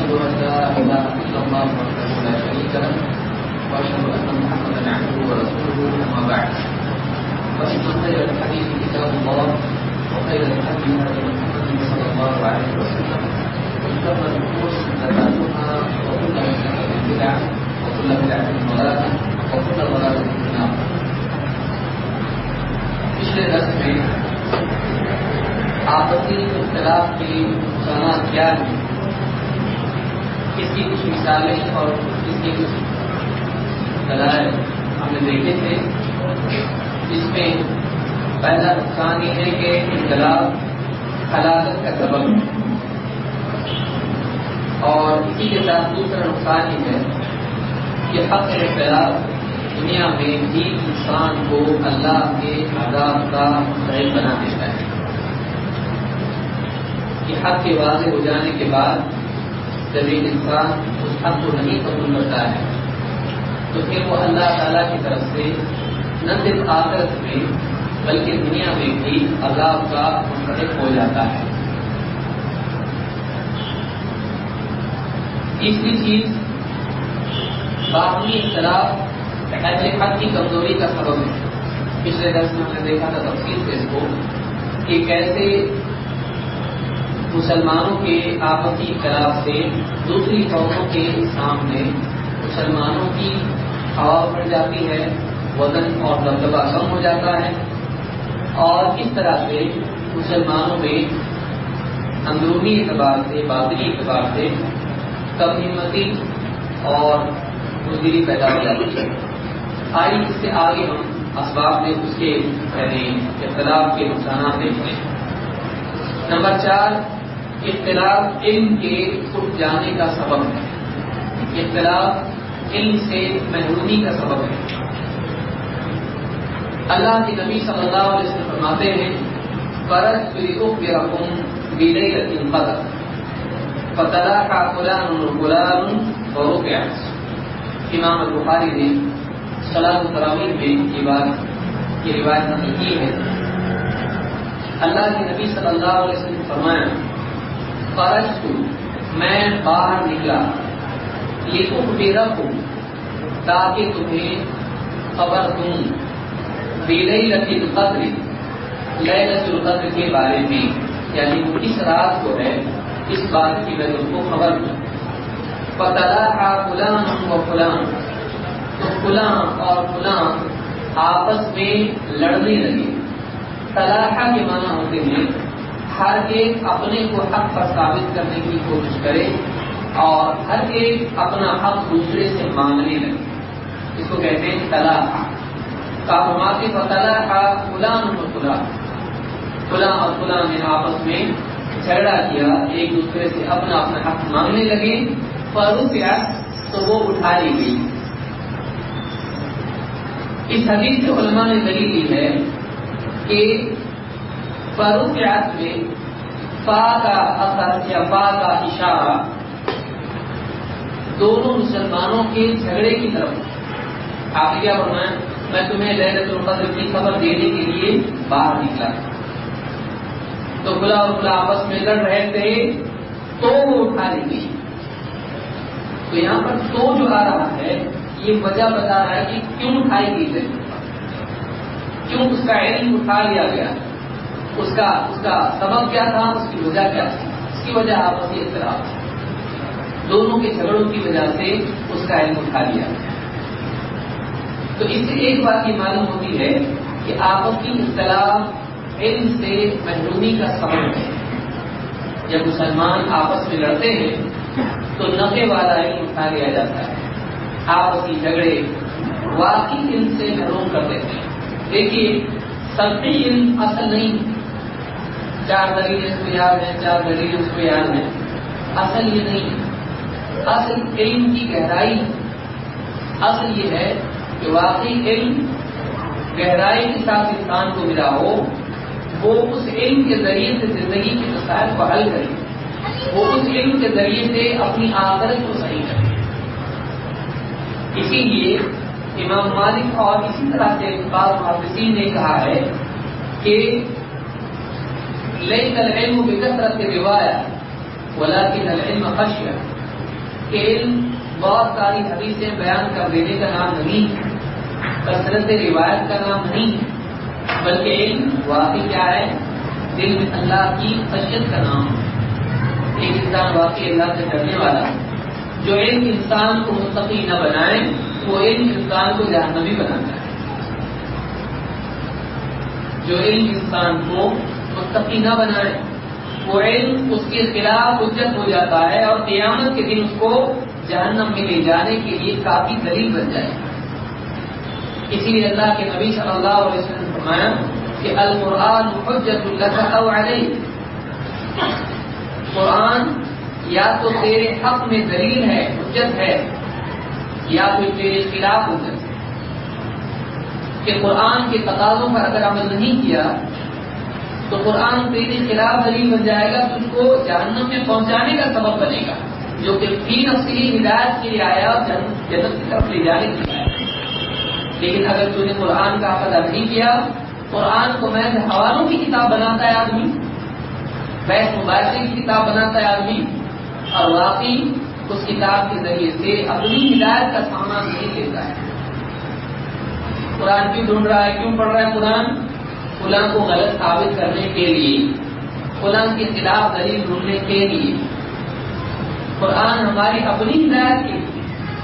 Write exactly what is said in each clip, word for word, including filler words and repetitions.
أشهد أن لا إله إلا الله وحده لا شريك له وأشهد أن محمدا عبده ورسوله أما بعد فإن خير الحديث كتاب الله وخير الهدي هدي محمد صلى الله عليه وسلم وشر الأمور محدثاتها وكل محدثة بدعة وكل بدعة ضلالة وكل ضلالة في النار. پچھلے درس میں آپسی اختلاف کے نقصانات کیا ہیں، اس کی کچھ مثالیں اور اس کے کچھ دلائل ہم نے دیکھے تھے، جس میں پہلا نقصان یہ ہے کہ اختلاف ہلاکت کا سبب ہے، اور اسی کے ساتھ دوسرا نقصان یہ ہے کہ حق اختلاف دنیا میں بھی انسان کو اللہ کے عذاب کا مستحق بنا دیتا ہے کہ حق کے واضح ہو جانے کے بعد جب ایک انسان اس حق کو نہیں قبول کرتا ہے تو پھر وہ اللہ تعالیٰ کی طرف سے نہ صرف آخرت میں بلکہ دنیا میں بھی عذاب کا مستحق ہو جاتا ہے. تیسری چیز باہمی اختلاف اہل حق کی کمزوری کا سبب ہے. پچھلے درس میں ہم نے دیکھا تھا تفصیل سے اس کو کہ کیسے مسلمانوں کے آپسی اختلاف سے دوسری قوموں کے سامنے مسلمانوں کی ہوا بڑھ جاتی ہے، وزن اور دبدبہ کم ہو جاتا ہے، اور اس طرح سے مسلمانوں میں اندرونی اعتبار سے باطنی اعتبار سے کم ہمتی اور بزدلی پیدا ہو جاتی ہے. آئیے اس سے آگے ہم اسباب میں اس کے یعنی اختلاف کے نقصانات دیکھتے ہیں. نمبر چار، اختلاف علم کے چھٹ جانے کا سبب ہے. اختلاف علم سے محرومی کا سبب ہے. اللہ کے نبی صلی اللہ علیہ وسلم فرماتے ہیں فرض بِرَقُمْ بِلَيْلَةِ الْقَدْرِ فَتَلَاقَى فُلَانٌ وَفُلَانٌ وَرُقِعَ. امام البخاری نے صلاۃ التراویح میں یہ بات یہ روایت نقل کی ہے. اللہ کے نبی صلی اللہ علیہ وسلم نے فرمایا خرجت، میں باہر نکلا، لِأُخْبِرَكُمْ تاکہ تمہیں خبر دوں، بِلَيْلَةِ الْقَدْرِ لیلۃ القدر کے بارے میں، یعنی وہ اس رات کو ہے، اس بات کی میں تم کو خبر دوں. فَتَلَاحَى فُلَانٌ وَفُلَانٌ، تو فلاں اور فلاں آپس میں لڑنے لگے. تلاحہ کے معنی ہوتے ہیں ہر ایک اپنے کو حق پر ثابت کرنے کی کوشش کرے اور ہر ایک اپنا حق دوسرے سے مانگنے لگے. اس کو کہتے ہیں تلاحہ. کافرماتے فتلاحہ فلاں و فلاں، فلاں اور فلاں نے آپس میں جھگڑا کیا، ایک دوسرے سے اپنا اپنا حق مانگنے لگے. فرفعت، تو وہ اٹھا لی گئی. اس حدیث سے علماء نے دلیل دی ہے کہ فرفعت میں فا کا اثر یا فا کا اشارہ دونوں مسلمانوں کے جھگڑے کی طرف. آپ نے کیا فرمایا؟ میں تمہیں لیلۃ القدر کی خبر دینے کے لیے باہر نکلا، تو فلاں اور فلاں آپس میں لڑ رہے تھے تو وہ اٹھا لی گئی. تو یہاں پر تو جو آ رہا ہے یہ وجہ بتا رہا ہے کہ کیوں اٹھائی گئی ہے، کیوں اس کا علم اٹھا لیا گیا، اس کا اس کا سبب کیا تھا، اس کی وجہ کیا تھی. اس کی وجہ آپسی اختلاف، دونوں کے جھگڑوں کی وجہ سے اس کا علم اٹھا لیا. تو اس سے ایک بات یہ معلوم ہوتی ہے کہ آپسی اختلاف علم سے محرومی کا سبب ہے. جب مسلمان آپس میں لڑتے ہیں تو نفع والا علم اٹھا لیا جاتا ہے، آپسی جھگڑے واقعی علم سے محروم کر دیتے ہیں. دیکھیے سطحی علم اصل نہیں، چار دلیلیں اس کو یاد ہیں، چار دلیلیں اس کو یاد ہیں، اصل یہ نہیں ہے. اصل علم کی گہرائی، اصل یہ ہے کہ واقعی علم گہرائی کے ساتھ انسان کو ملا ہو، وہ اس علم کے ذریعے سے زندگی کے مسائل کو حل کرے، وہ اس علم کے ذریعے سے اپنی آخرت کو صحیح کرے. اسی لیے امام مالک اور اسی طرح سے بعض محدثین نے کہا ہے کہ لیس العلم بکثرت الرواية ولكن العلم خشیہ، کہ علم بہت ساری حدیثیں بیان کر دینے کا نام نہیں ہے، کثرت روایت کا نام نہیں ہے، بلکہ علم واقعی کیا ہے؟ دل میں اللہ کی خشیت کا نام ہے۔ ایک انسان واقعی اللہ سے ڈرنے والا، جو علم انسان کو متقی نہ بنائے وہ علم انسان کو جہنمی بناتا ہے۔ جو علم انسان کو متقی نہ بنائے وہ علم اس کے خلاف حجت ہو جاتا ہے اور قیامت کے دن اس کو جہنم میں لے جانے کے لیے کافی دلیل بن جائے گا۔ اسی لیے اللہ کے نبی صلی اللہ علیہ وسلم نے فرمایا کہ القرآن حجت لک او علیک، قرآن یا تو تیرے حق میں دلیل ہے، حجت ہے، یا پھر تیرے خلاف حجت ہے۔ کہ قرآن کے تقاضوں پر اگر عمل نہیں کیا تو قرآن تیرے خلاف دلیل بن جائے گا، تجھ کو جہنم میں پہنچانے کا سبب بنے گا، جو کہ تین اصلی ہدایت کے لیے آیا اور جنت کی طرف لے جانے کے لیے آیا۔ لیکن اگر تو نے قرآن کا ادا نہیں کیا، قرآن کو محض حوالوں کی کتاب بناتا ہے آدمی، بحث مباحثے کی کتاب بناتا ہے آدمی، اور واقعی اس کتاب کے ذریعے سے اپنی ہدایت کا سامان نہیں لیتا ہے۔ قرآن کیوں ڈھونڈ رہا ہے، کیوں پڑھ رہا ہے قرآن؟ فلاں کو غلط ثابت کرنے کے لیے، فلاں کے خلاف دلیل ڈھونڈنے کے لیے۔ قرآن ہماری اپنی ہدایت کے لیے،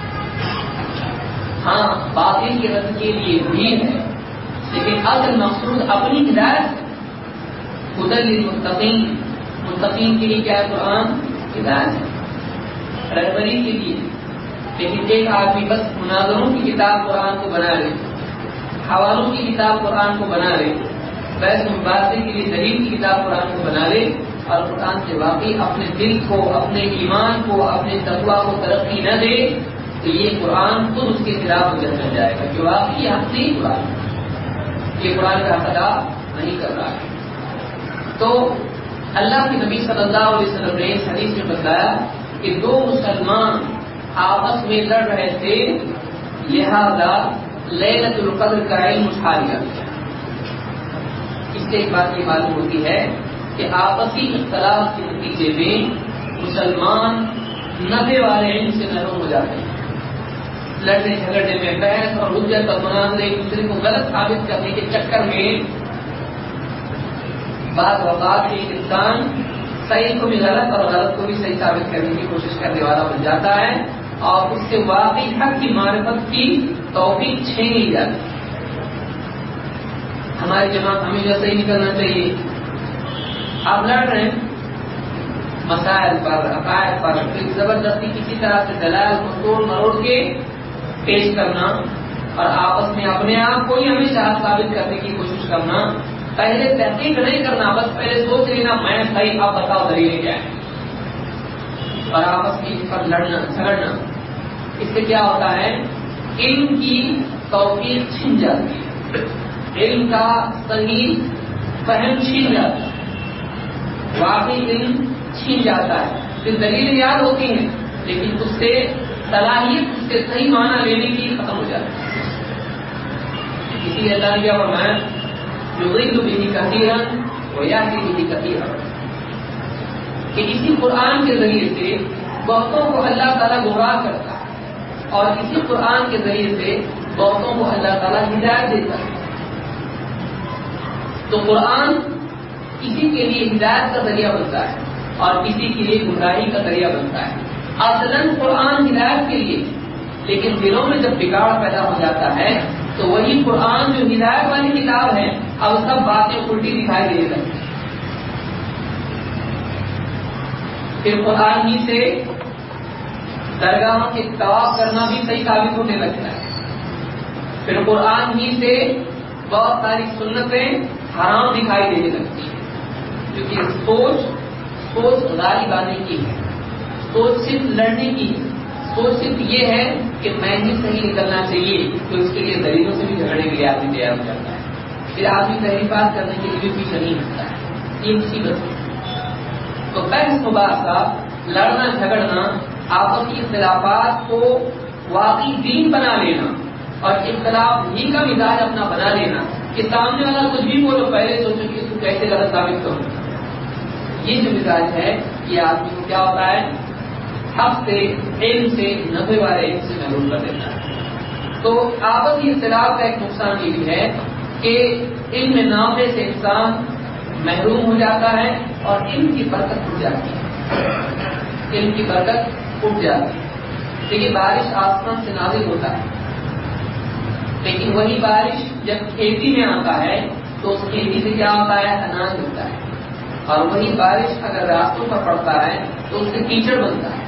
ہاں باطل کے رد کے لیے بھی ہے، لیکن اصل مقصود اپنی ہدایت ہے۔ ہدی للمتقین، متقین کے لیے کیا ہے قرآن؟ ہدایت ہے، رہبری کے لیے۔ لیکن ایک آدمی بس مناظروں کی کتاب قرآن کو بنا لے، حوالوں کی کتاب قرآن کو بنا لے، بحث مباحثے کے لیے دلیل کی کتاب قرآن کو بنا لے، اور قرآن سے واقعی اپنے دل کو، اپنے ایمان کو، اپنے تقویٰ کو ترقی نہ دے، تو یہ قرآن خود اس کے خلاف حجت بن جائے گا کہ واقعی حق نہیں قرآن، یہ قرآن کا ادا نہیں کر رہا ہے۔ تو اللہ کے نبی صلی اللہ علیہ وسلم نے اس حدیث میں بتایا کہ دو مسلمان آپس میں لڑ رہے تھے، لہذا لیلۃ القدر کا علم اٹھا لیا گیا۔ اس سے ایک بات یہ معلوم ہوتی ہے کہ آپسی اختلاف کے نتیجے میں مسلمان نفع والے علم سے محروم ہو جاتے ہیں۔ لڑنے جھگڑنے میں، بحث اور حجت اور مناظرے، ایک دوسرے کو غلط ثابت کرنے کے چکر میں بعض اوقات ایک انسان صحیح کو بھی غلط اور غلط کو بھی صحیح ثابت کرنے کی کوشش کرنے والا بن جاتا ہے، اور اس سے واقعی حق کی معرفت کی توفیق چھین لی جاتی ہے۔ ہماری جماعت ہمیشہ صحیح نکلنا چاہیے۔ آپ لڑ رہے ہیں مسائل پر، عقائد پر، پھر زبردستی کسی طرح سے دلائل کو توڑ مروڑ کے پیش کرنا اور آپس میں اپنے آپ کو ہی ہمیشہ ثابت کرنے کی کوشش کرنا، پہلے تحقیق نہیں کرنا، بس پہلے سوچ لینا میں صحیح، آپ بتاؤ دلیل کیا ہے، اور آپس میں اس پر لڑنا جھگڑنا، اس سے کیا ہوتا ہے؟ علم کی توفیق چھن جاتی ہے، علم کا صحیح فہم چھن جاتا ہے، واقعی علم چھین جاتا ہے۔ پھر دلیل یاد ہوتی ہیں لیکن اس سے صلاحیت، اس سے صحیح معنی لینے کی ختم ہو جاتی ہے۔ اسی لیے اللہ نے کیا فرمایا؟ یضل به کثیرا ویہدی به کثیرا، کہ اسی قرآن کے ذریعے سے بہتوں کو اللہ تعالیٰ گمراہ کرتا ہے، اور اسی قرآن کے ذریعے سے بہتوں کو اللہ تعالیٰ ہدایت دیتا ہے۔ تو قرآن کسی کے لیے ہدایت کا ذریعہ بنتا ہے اور کسی کے لیے گمراہی کا ذریعہ بنتا ہے۔ اصلاً قرآن ہدایت کے لیے، لیکن دلوں میں جب بگاڑ پیدا ہو جاتا ہے تو وہی قرآن جو ہدایت والی کتاب ہے اب سب باتیں الٹی دکھائی دے رہی ہیں۔ پھر قرآن ہی سے درگاہوں کے طواف کرنا بھی صحیح ثابت ہونے لگتا ہے، پھر قرآن ہی سے بہت ساری سنتیں حرام دکھائی دینے لگتی ہیں، کیونکہ سوچ سوچ غالب آنے کی ہے، سوچ صرف لڑنے کی ہے، سوچ صرف یہ ہے کہ میں ہی صحیح نکلنا چاہیے، تو اس کے لیے دلیلوں سے بھی جھگڑنے کے لیے آدمی تیار ہو جاتا ہے، پھر آدمی تحریفات کرنے کے لیے بھی پیچھے نہیں ہٹتا ہے۔ یہ مصیبت ہے۔ تو بحث مباحثہ، لڑنا جھگڑنا، آپس کی اختلافات کو واقعی دین بنا لینا اور اختلاف ہی کا مزاج اپنا بنا لینا کہ سامنے والا کچھ بھی بولو پہلے سوچو کہ اس کو کیسے غلط ثابت کروں، یہ جو مزاج ہے یہ آدمی کو کیا ہوتا ہے؟ حق سے، علم سے، نفع والے علم سے محروم کر دیتا ہے۔ تو آپسی اختلاف کا ایک نقصان یہ بھی ہے کہ علم نافع سے انسان محروم ہو جاتا ہے اور علم کی برکت اٹھ جاتی ہے، علم کی برکت اٹھ جاتی ہے۔ دیکھیے بارش آسمان سے نازل ہوتا ہے، لیکن وہی بارش جب کھیتی میں آتا ہے تو اس کھیتی سے کیا ہوتا ہے؟ اناج ملتا ہے، اور وہی بارش اگر راستوں پر پڑتا ہے تو اس سے کیچڑ بنتا ہے۔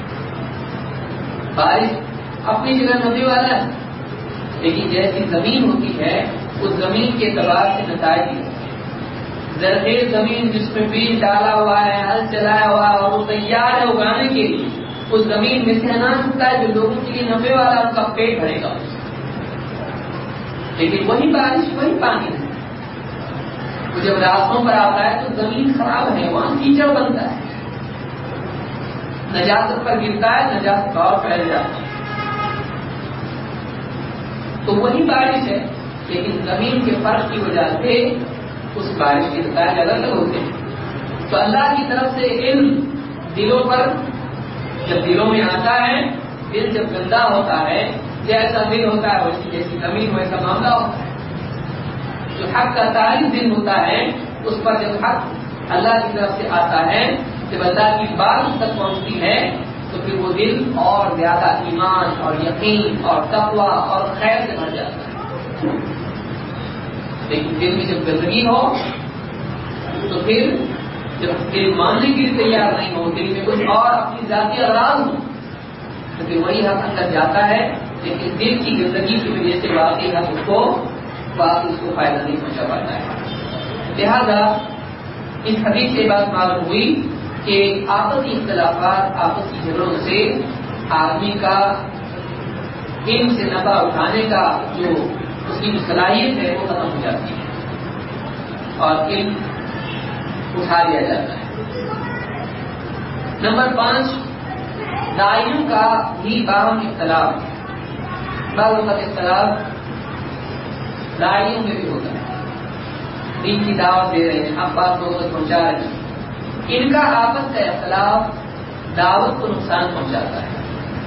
بارش اپنی جگہ نفع والا ہے، لیکن جیسی زمین ہوتی ہے اس زمین کے اعتبار سے نتائج بھی ہوتے ہیں۔ زرخیز زمین جس میں بیج ڈالا ہوا ہے، ہل چلایا ہوا ہے اور وہ تیار ہے اگانے کے لیے، اس زمین میں سے اناج ہوتا ہے جو لوگوں کے لیے نفع والا، ان کا پیٹ بھرے گا۔ لیکن وہی بارش، وہی پانی ہے، وہ جب راستوں پر آتا ہے تو زمین خراب ہے، وہاں کیچڑ بنتا ہے، نجاست پر گرتا ہے، نجاست اور پھیل جاتا ہے۔ تو وہی بارش ہے، لیکن زمین کے فرق کی وجہ سے اس بارش کے نتائج الگ الگ ہوتے ہیں۔ تو اللہ کی طرف سے علم دلوں پر جب دلوں میں آتا ہے، دل جب گندا ہوتا ہے، جیسا دل ہوتا ہے ویسی جیسی زمین ویسا معاملہ ہوتا ہے۔ جو حق کا تعریف دل ہوتا ہے اس پر جب حق اللہ کی طرف سے آتا ہے، جب اللہ کی بات اس تک پہنچتی ہے تو پھر وہ دل اور زیادہ ایمان اور یقین اور تقوی اور خیر سے بھر جاتا ہے۔ لیکن دل میں جب گندگی ہو تو پھر جب دل ماننے کے لیے تیار نہیں ہو، دل میں کچھ اور اپنی ذاتی اغراض ہو تو پھر وہی حق اندر جاتا ہے، لیکن دل کی گندگی کی وجہ سے واقعی حق اس کو واقعی اس کو فائدہ نہیں پہنچا پاتا ہے۔ لہذا اس حدیث سے بات معلوم ہوئی کہ آپسی اختلافات، آپسی جھگڑوں سے آدمی کا علم سے نفع اٹھانے کا جو اس کی صلاحیت ہے وہ ختم ہو جاتی ہے اور علم اٹھا لیا جاتا ہے۔ نمبر پانچ، داعیوں کا بھی باہم اختلاف۔ بعض وقت اختلاف داعیوں میں بھی ہوتا ہے، دین کی دعوت دے رہے ہیں، اب بات لوگوں تک پہنچا رہے ہیں، ان کا آپس کا اختلاف دعوت کو نقصان پہنچاتا ہے۔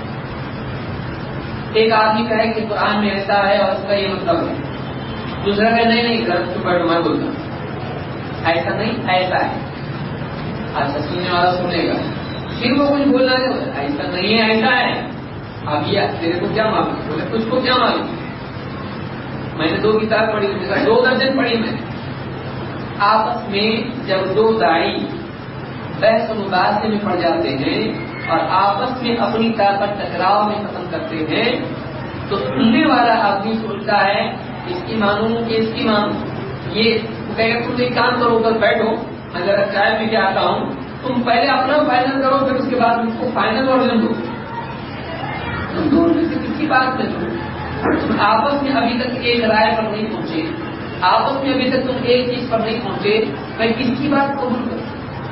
ایک آدمی کہے کہ قرآن میں ایسا ہے اور اس کا یہ مطلب ہے، دوسرا کہ نہیں نہیں غلط تو بیٹھو میں بولتا ہوں ایسا نہیں ایسا ہے، اچھا سننے والا سنے گا، پھر وہ کچھ بولنا ہے ایسا نہیں ہے ایسا ہے، اب یہ تیرے کو کیا معلوم؟ بولے کچھ کو کیا معلوم، میں نے دو کتاب پڑھی، دو درجن پڑھی میں۔ آپس میں جب دو داعی بحث و مباحثے میں پڑ جاتے ہیں اور آپس میں اپنی طاقت ٹکراؤ میں ختم کرتے ہیں تو سننے والا آدمی سوچتا ہے اس کی مانوں کہ اس کی مانوں، یہ کہے گا تم ایک کام کرو کر بیٹھو، میں ذرا چائے پی کے آتا ہوں، تم پہلے اپنا فائنل کرو پھر اس کے بعد اس کو فائنل ورژن دو، تم دونوں میں سے کسی بات میں دو۔ تم آپس میں ابھی تک ایک رائے پر نہیں پہنچے، آپس میں ابھی تک تم ایک چیز پر نہیں پہنچے، میں کس کی بات قبول کروں؟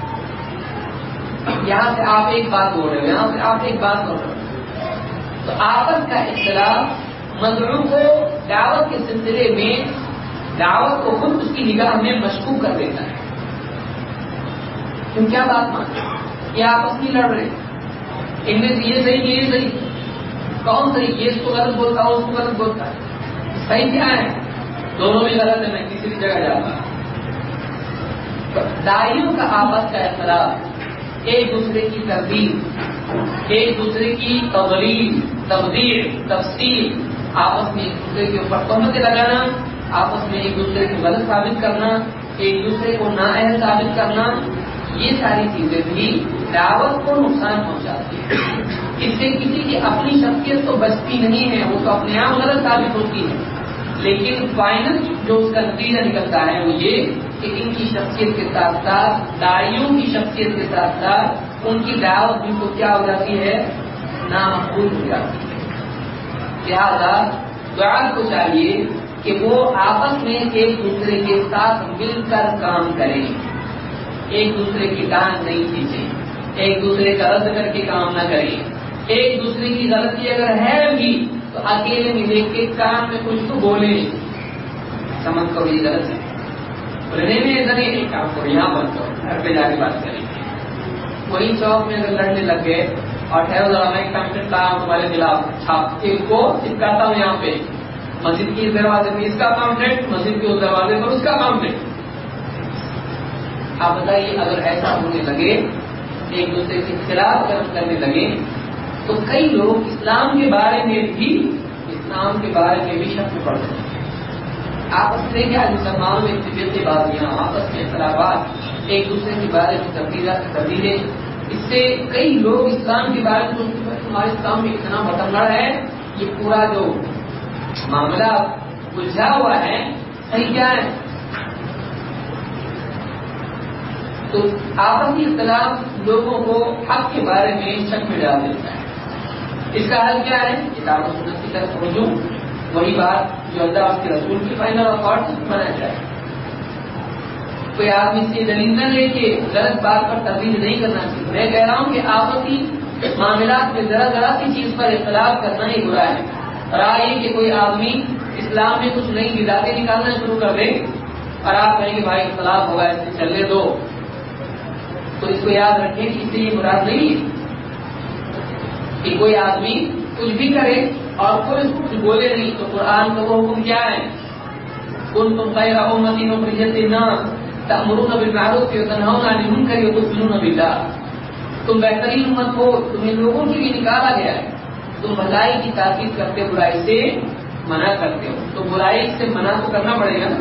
یہاں سے آپ ایک بات بول رہے ہو، یہاں سے آپ ایک بات بول رہے ہو، تو آپس کا اختلاف مدعو کو دعوت کے سلسلے میں دعوت کو خود اس کی نگاہ میں مشکوک کر دیتا ہے۔ تم کیا بات مانتے؟ یہ آپس میں لڑ رہے ان میں سے یہ صحیح یہ صحیح، کون صحیح؟ یہ اس کو غلط بولتا ہے اس کو غلط بولتا ہے، صحیح کیا ہے؟ دونوں میں غلط ہے، میں کسی بھی جگہ جاتا ہوں۔ داعیوں کا آپس کا اختلاف، ایک دوسرے کی تردید، ایک دوسرے کی تضلیل، تبدیل، تفصیل، آپس میں ایک دوسرے کے اوپر تہمتیں لگانا، آپس میں ایک دوسرے کو غلط ثابت کرنا، ایک دوسرے کو نااہل ثابت کرنا، یہ ساری چیزیں بھی دعوت کو نقصان پہنچاتی ہیں۔ اس سے کسی کی اپنی شخصیت تو بچتی نہیں ہے، وہ تو اپنے آپ غلط ثابت ہوتی ہے، لیکن فائنل جو اس کا نتیجہ نکلتا ہے وہ یہ کہ ان کی شخصیت کے ساتھ ساتھ داعیوں کی شخصیت کے ساتھ ساتھ ان کی دعوت بھی تو کیا ہو جاتی ہے؟ نامقبول ہو جاتی ہے۔ لہذا دعات کو چاہیے کہ وہ آپس میں ایک دوسرے کے ساتھ مل کر کام کریں، ایک دوسرے کی ٹانگ نہیں کھینچیں، ایک دوسرے کا رد کر کے کام نہ کریں، ایک دوسرے کی غلطی اگر ہے بھی تو اکیلے میں دیکھ کے کام میں کچھ تو بولے، سمجھ کرو یہ غلط ہے، بولے نہیں ایسا نہیں ایک کام کرو، یہاں بند کرو، گھر پہ جا کے بات کریں گے۔ وہی چوک میں اگر لڑنے لگ گئے اور ٹھہرو ذرا میں ایک پیمفلیٹ لایا ہوں تمہارے خلاف چھاپ کے کو چپکاتا ہوں یہاں پہ، مسجد کی اس دروازے پہ اس کا پیمفلیٹ، مسجد کے اس دروازے پر اس کا پیمفلیٹ۔ آپ بتائیے اگر ایسا ہونے لگے، ایک دوسرے کے خلاف اگر ہم کرنے لگے تو کئی لوگ اسلام کے بارے میں بھی اسلام کے بارے میں بھی شک میں پڑ جائیں گے۔ آپس میں کیا مسلمانوں میں طبیعتی بازیاں، آپس میں اختلافات، ایک دوسرے کے بارے میں تبدیلیں، اس سے کئی لوگ اسلام کے بارے میں ہمارے اسلام میں اتنا بٹنگڑ ہے، یہ پورا جو معاملہ الجھا ہوا ہے صحیح کیا ہے؟ تو آپسی اختلاف لوگوں کو حق کے بارے میں شک میں ڈال دیتا ہے۔ اس کا حل کیا ہے؟ کتاب و سنت کی طرف رجوع، وہی بات جو اللہ اس کے رسول کی فائنل ریکارڈ سے بنا جائے۔ کوئی آدمی سے دلیل نہ لے کے غلط بات پر تردید نہیں کرنا چاہیے۔ میں کہہ رہا ہوں کہ آپسی معاملات میں ذرا ذرا سی چیز پر اختلاف کرنا ہی برا ہے۔ اور آئیے کہ کوئی آدمی اسلام میں کچھ نئی بدعتیں نکالنا شروع کر دے اور آپ کہیں کہ بھائی اختلاف ہوگا اس سے چلنے دو، تو اس کو یاد رکھیں کہ اس سے یہ مراد نہیں ہے کہ کوئی آدمی کچھ بھی کرے اور کوئی کچھ بولے نہیں۔ تو قرآن کا وہ حکم کیا ہے؟ کنتم خیر امۃ اخرجت للناس تأمرون بالمعروف وتنہون عن المنکر وتؤمنون باللہ۔ تم بہترین امت ہو، تمہیں لوگوں کے لیے نکالا گیا ہے، تم بھلائی کی تاکید کرتے، برائی سے منع کرتے ہو۔ تو برائی سے منع تو کرنا پڑے گا نا۔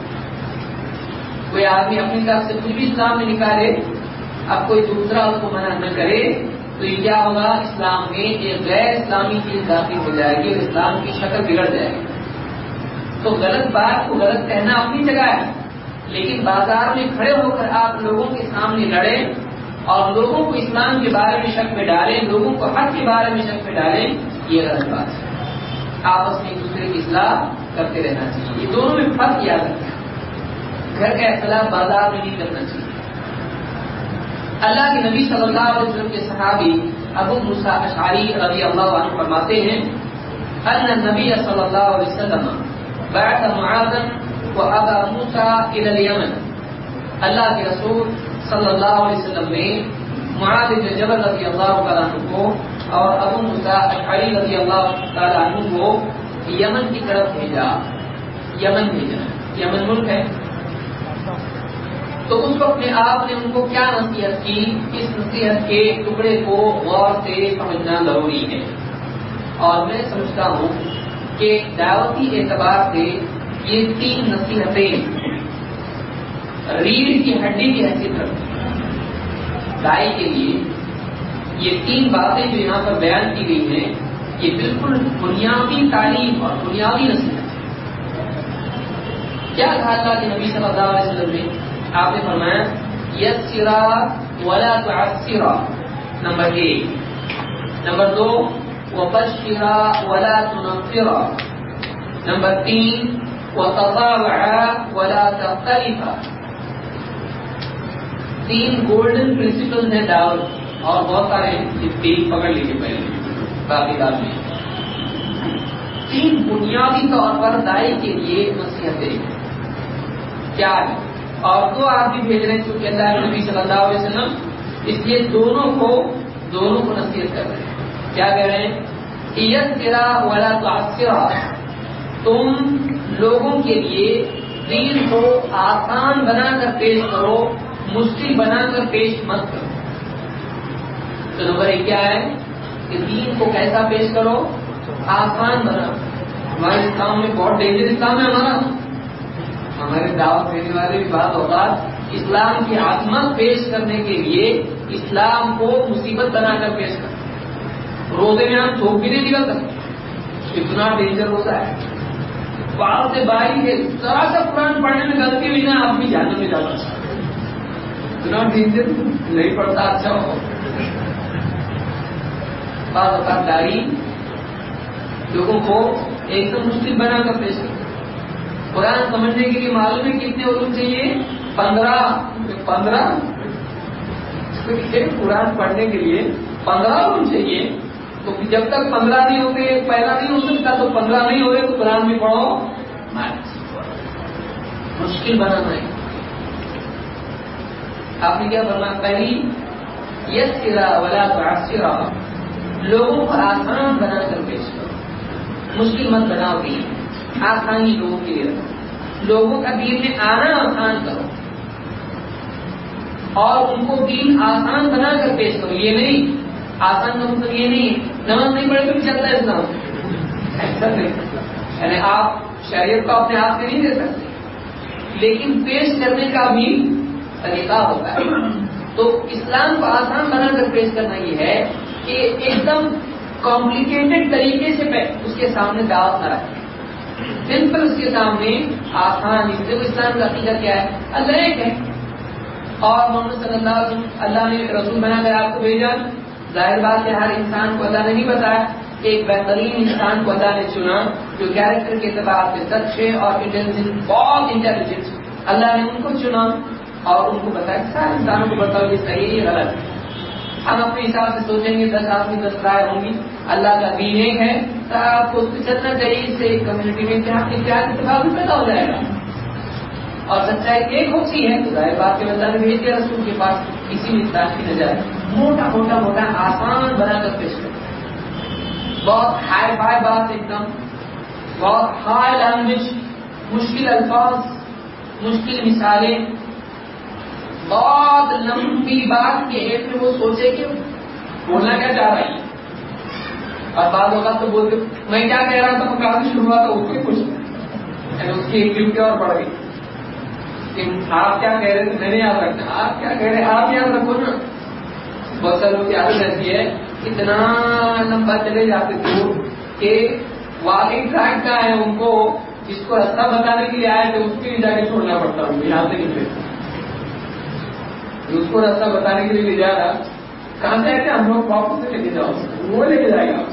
کوئی آدمی اپنی طرف سے کچھ بھی اسلام میں نکالے، اب کوئی دوسرا اس کو منع نہ کرے تو یہ کیا ہوگا؟ اسلام میں ایک غیر اسلامی چیز داخل ہو جائے گی اور اسلام کی شکل بگڑ جائے گی۔ تو غلط بات کو غلط کہنا اپنی جگہ ہے، لیکن بازار میں کھڑے ہو کر آپ لوگوں کے سامنے لڑیں اور لوگوں کو اسلام کے بارے میں شک میں ڈالیں، لوگوں کو حق کے بارے میں شک میں ڈالیں، یہ غلط بات ہے۔ آپس میں ایک دوسرے کی اصلاح کرتے رہنا چاہیے۔ یہ دونوں میں فرق یاد رکھیں۔ گھر کا اختلاف بازار میں نہیں کرنا چاہیے۔ اللہ کے نبی صلی اللہ علیہ وسلم کے صحابی ابو موسیٰ اشعری رضی اللہ عنہ فرماتے ہیں ان النبی صلی اللہ علیہ وسلم بعث معاذا وابا موسیٰ الى الیمن۔ اللہ کے رسول صلی اللہ علیہ وسلم نے معاذ بن جبل رضی اللہ تعالیٰ عنہ کو اور ابو موسیٰ اشعری رضی اللہ تعالیٰ عنہ کو یمن کی طرف بھیجا۔ یمن بھیجا، یمن ملک ہے۔ تو اس وقت میں آپ نے ان کو کیا نصیحت کی؟ اس نصیحت کے ٹکڑے کو غور سے سمجھنا ضروری ہے، اور میں سمجھتا ہوں کہ دعوتی اعتبار سے یہ تین نصیحتیں ریڑھ کی ہڈی کی حیثیت رکھتی ہیں۔ دائی کے لیے یہ تین باتیں جو یہاں پر بیان کی گئی ہیں، یہ بالکل بنیادی تعلیم اور بنیادی نصیحت ہے۔ کیا کہا اللہ کے نبی صلی اللہ علیہ وسلم نے؟ آپ نے فرمایا یسرا ولا تعسرا، نمبر ایک۔ نمبر دو وبشرا ولا تنفرا، نمبر تین وتطاوعا ولا تختلفا۔ تین گولڈن پرنسپل ہیں دعوت، اور بہت سارے تین پکڑ لیجیے پہلے باقی بات میں۔ تین بنیادی طور پر دائی کے لیے نصیحتیں کیا ہے؟ اور دو آدمی بھیج رہے ہیں چونکہ اللہ کے نبی صلی اللہ علیہ وسلم، اس لیے دونوں کو دونوں کو نصیحت کر رہے ہیں۔ کیا کہہ رہے ہیں؟ یسرا ولا تعسرا، تم لوگوں کے لیے دین کو آسان بنا کر پیش کرو، مشکل بنا کر پیش مت کرو۔ تو نمبر ایک کیا ہے کہ دین کو کیسا پیش کرو؟ آسان بنا۔ ہمارے اسلام میں بہت ڈینجر اسلام ہے ہمارا۔ ہمارے دعوت دینے والے بھی بعض اوقات اسلام کی عظمت پیش کرنے کے لیے اسلام کو مصیبت بنا کر پیش کرتے۔ روزے میں ہم تھوک بھی نہیں نکل سکتے، اتنا ڈینجر ہوتا ہے۔ بعض سے بائی کے ذرا سا قرآن پڑھنے میں غلطی ہوئی نا، آپ بھی جہنم میں جانا چاہتے، اتنا ڈینجر نہیں پڑتا۔ اچھا ہو بعض اوقات دائی لوگوں کو ایک دم مشکل بنا کر پیش کرتے۔ قرآن سمجھنے کے لیے معلوم ہے کتنے علوم چاہیے؟ پندرہ پندرہ قرآن پڑھنے کے لیے پندرہ علوم چاہیے۔ تو جب تک پندرہ نہیں ہوتے پیدا نہیں ہو سکتا، تو پندرہ نہیں ہو رہے تو قرآن میں پڑھو، مشکل بنانا ہے۔ آپ نے کیا فرمایا؟ پہلی یسرا ولا تعسرا، لوگوں کو آسان بنا کر پیش کرو، مشکل مت بناؤ، دین آسانی لوگوں کے لیے رکھو، لوگوں کا دین میں آنا آسان کرو اور ان کو دین آسان بنا کر پیش کرو۔ یہ نہیں آسان کا مطلب یہ نہیں نماز نہیں پڑھے تو بھی چلتا ہے اسلام، ایسا نہیں، یعنی آپ شریعت کو اپنے ہاتھ میں نہیں دے سکتے، لیکن پیش کرنے کا بھی طریقہ ہوتا ہے۔ تو اسلام کو آسان بنا کر پیش کرنا یہ ہے کہ ایک دم کمپلیکیٹڈ طریقے سے اس کے سامنے دعوت نہ رکھیں، سمپل اس کے سامنے آسان۔ اس لیے اسلام کا عقیدہ کیا ہے؟ اللہ ایک ہے، اور محمد صلی اللہ علیہ وسلم اللہ نے رسول بنا کر آپ کو بھیجا۔ ظاہر بات ہے ہر انسان کو اللہ نے نہیں بتایا، ایک بہترین انسان کو اللہ نے چنا جو کیریکٹر کے اعتبار سے سچے اور انٹیلیجنٹ، بہت انٹیلیجنٹ، اللہ نے ان کو چنا اور ان کو بتایا کہ سارے انسانوں کو بتاؤ یہ صحیح ہے غلط ہے۔ ہم اپنے حساب سے سوچیں گے دس آدمی دس رائے ہوں گی، اللہ کا دین ایک ہے تو آپ کو اس پہ چلنا چاہیے، اس سے کمیونٹی میں اتحاد اتفاق بھی پیدا ہو جائے گا اور سچائی ایک ہوتی ہے۔ تو ظاہر بات کے اللہ نے بھیج دیا رسول کے پاس، اسی میں انسان کی نجات موٹا موٹا موٹا آسان بنا کر پیش کر، بہت ہائی فائی بات، ایک دم بہت ہائی لینگویج، مشکل الفاظ، مشکل مثالیں، بہت لمبی بات کے ایک میں وہ سوچے کہ بولنا کیا چاہ رہی ہے، اور بعض اوقات تو بولتے میں کیا کہہ رہا تھا، کہاں سے شروع ہوا تھا اس کے کچھ اس کی ایک ڈیوٹی اور بڑھ گئی کہ آپ کیا کہہ رہے تھے میں نے یاد رکھنا، آپ کیا کہہ رہے آپ یاد رکھو نا۔ بہت سارے لوگ کی عادت رہتی ہے اتنا لمبا چلے جاتے تھے کہ واقعی ٹریک کا ہے، ان کو جس کو راستہ بتانے کے لیے آئے تھے اس کے لیے جا کے چھوڑنا پڑتا ہوں یہاں سے نکلے، اس کو راستہ بتانے کے لیے لے جا رہا، کہاں سے آئے ہم لوگ واپس سے لے کے جاؤ، وہ لے کے جائے گا۔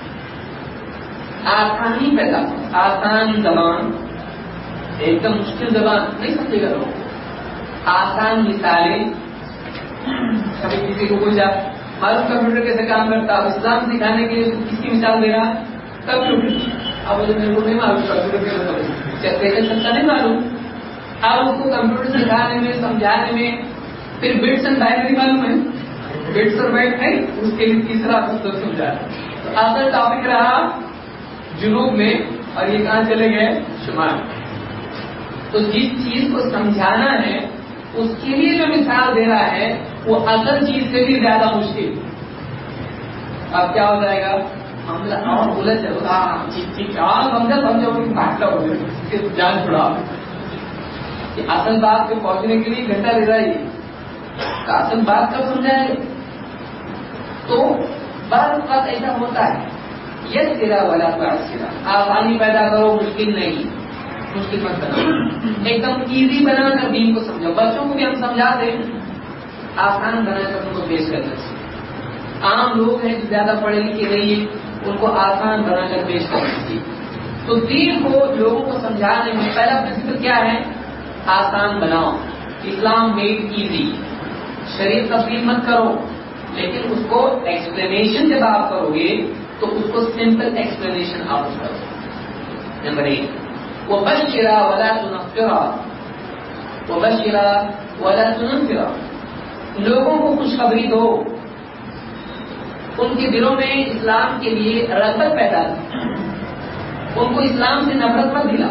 آسانی پیدا، آسان زبان، ایک دم مشکل زبان نہیں سمجھے گا لوگ، آسان مثالیں۔ کبھی کسی کو پوچھا معلوم کمپیوٹر کیسے کام کرتا، اب اسلام سکھانے کے لیے کس کی مثال دے رہا؟ کمپیوٹر۔ اب میرے کو نہیں معلوم کمپیوٹر کیسے چلتا، نہیں معلوم، اب اس کو کمپیوٹر سکھانے میں سمجھانے میں پھر بٹس اینڈ بائنری معلوم ہے، بٹس اور بائٹ ہے، اس کے لیے تیسرا پستک سمجھا۔ تو اصل ٹاپک رہا جنوب میں اور یہ کہاں چلے گئے؟ شمال۔ تو جس چیز کو سمجھانا ہے اس کے لیے جو مثال دے رہا ہے وہ اصل چیز سے بھی زیادہ مشکل۔ اب کیا ہو جائے گا؟ معاملہ اور الجھ ہوگا، سمجھا سمجھا بھاگتا ہو جائے، جان چھڑا۔ اصل بات کو پہنچنے کے لیے گھنٹہ لے رہا ہے، اصل بات کب سمجھائے؟ تو بعض اوقات ایسا ہوتا ہے یس تیرا والا سرا، آسانی پیدا کرو، مشکل نہیں، مشکل مت بناؤ، ایک دم ایزی بنا کر دین کو سمجھو۔ بچوں کو بھی ہم سمجھا دیں، آسان بنا کر ان کو پیش کرنا چاہیے۔ عام لوگ ہیں جو زیادہ پڑھے لکھے نہیں ہیں، ان کو آسان بنا کر پیش کرنا چاہیے۔ تو دین کو لوگوں کو سمجھانے میں پہلا پرنسپل کیا ہے؟ آسان بناؤ۔ اسلام میڈ ایزی، شریعت تبدیل مت کرو، لیکن اس کو ایکسپلینیشن جب آپ کرو گے تو اس کو سمپل ایکسپلینیشن آپ کرو۔ نمبر ایک، وبشرا ولا تنفرا، وبشرا ولا تنفرا، لوگوں کو خوشخبری دو، ان کے دلوں میں اسلام کے لیے رغبت پیدا کرو، ان کو اسلام سے نفرت مت دلاؤ۔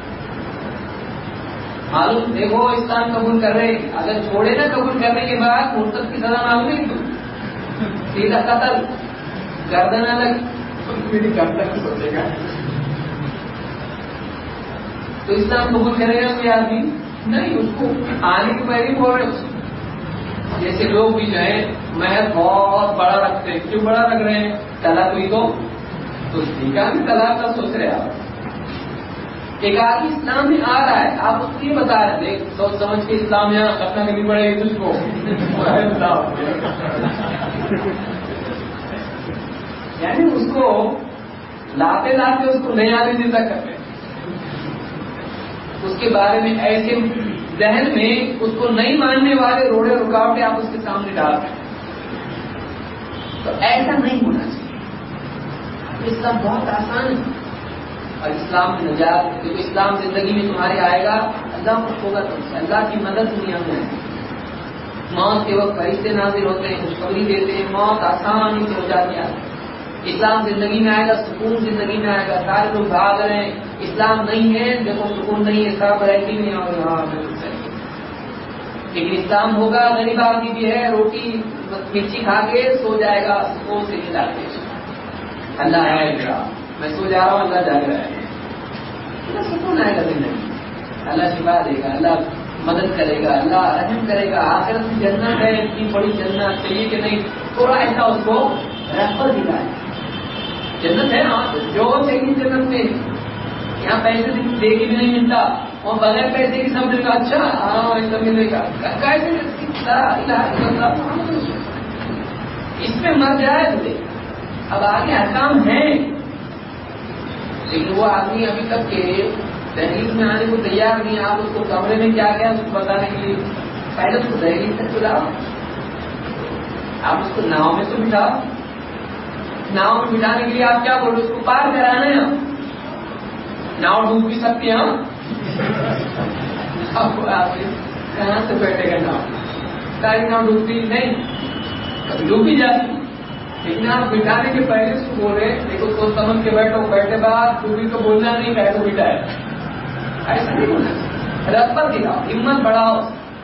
معلوم دیکھو اسلام قبول کر رہے، اگر چھوڑے نا قبول کرنے کے بعد مرتد کی سزا معلوم نہیں تو سیدھا قتل، گردن الگ، میری گردن سوچے گا تو اسلام قبول کرے گا کوئی آدمی نہیں، اس کو آنے کے پہلے ہی بول رہے اس کو۔ جیسے لوگ بھی جو ہے محل بہت بڑا رکھتے ہیں، کیوں بڑا رکھ رہے ہیں؟ طلاق ہوئی تو ٹھیک ہے طلاق کا سوچ رہے آپ۔ ایک آدمی اسلام میں آ رہا ہے، آپ اس کو یہ بتا رہے تھے سوچ سمجھ کے اسلام یہاں کرنا نہیں پڑے گی تجھ کو، یعنی اس کو لاتے لاتے اس کو نیا دن تک کرتے، اس کے بارے میں ایسے ذہن میں اس کو نہیں ماننے والے روڑے رکاوٹیں آپ اس کے سامنے ڈالتے ہیں۔ تو ایسا نہیں ہونا چاہیے۔ اسلام بہت آسان ہے اور اسلام کی نجات، کیونکہ اسلام زندگی میں تمہارے آئے گا، اللہ کو ہوگا تم سے، اللہ کی مدد دنیا میں ہے۔ موت کے وقت فرشتے نازل ہوتے ہیں، خوشخبری دیتے ہیں، موت آسانی سے ہو جاتی ہے۔ اسلام زندگی میں آئے گا، سکون زندگی میں آئے گا. سارے لوگ بھاگ رہے ہیں، اسلام نہیں ہے، دیکھو سکون نہیں ہے، سب رہتی نہیں اور ہاں بالکل صحیح. لیکن اسلام ہوگا، غریب آدمی بھی ہے روٹی مرچی کھا کے سو جائے گا، سکون سے نہیں لاتے. اللہ ہے میرا، میں سو جا رہا ہوں، اللہ جاگ رہا ہے، سکون آئے گا زندگی. اللہ شفا دے گا، اللہ مدد کرے گا، اللہ رحم کرے گا. آخرت کی جنت ہے، اتنی بڑی جنت چاہیے کہ نہیں تھوڑا ایسا اس کو رحمت دکھائے. جنت ہے ہاں، جو چاہیے جنت میں. یہاں پیسے دے کے بھی نہیں ملتا، اور بغیر پیسے کی سب ملے گا. اچھا ہاں ایسا ملے گا کیسے؟ اس میں مر جائے تو دے. اب آگے احکام ہیں، لیکن وہ آدمی ابھی تک کے دہلیز میں آنے کو تیار نہیں. آپ اس کو کمرے میں کیا گیا اس کو بتانے کے لیے پہلے اس کو دہلیز تک بلاؤ. آپ اس کو ناؤ میں تو بٹھاؤ. ناؤ میں بٹھانے کے لیے آپ کیا بولو؟ اس کو پار کرانا ہے. ناؤ ڈوب بھی سکتی ہیں. آپ کہاں سے بیٹھے گا ناؤ؟ ساری ناؤ ڈوبتی نہیں، ڈوبی جاتی. لیکن آپ بٹھانے کے پہلے اس کو بول رہے دیکھو سوچ سمجھ کے بیٹھو. بیٹھے بعد ڈوبی کو بولنا نہیں کہے تو بٹھائے، ایسا نہیں بولنا. رغبت دلاؤ، ہمت بڑھاؤ.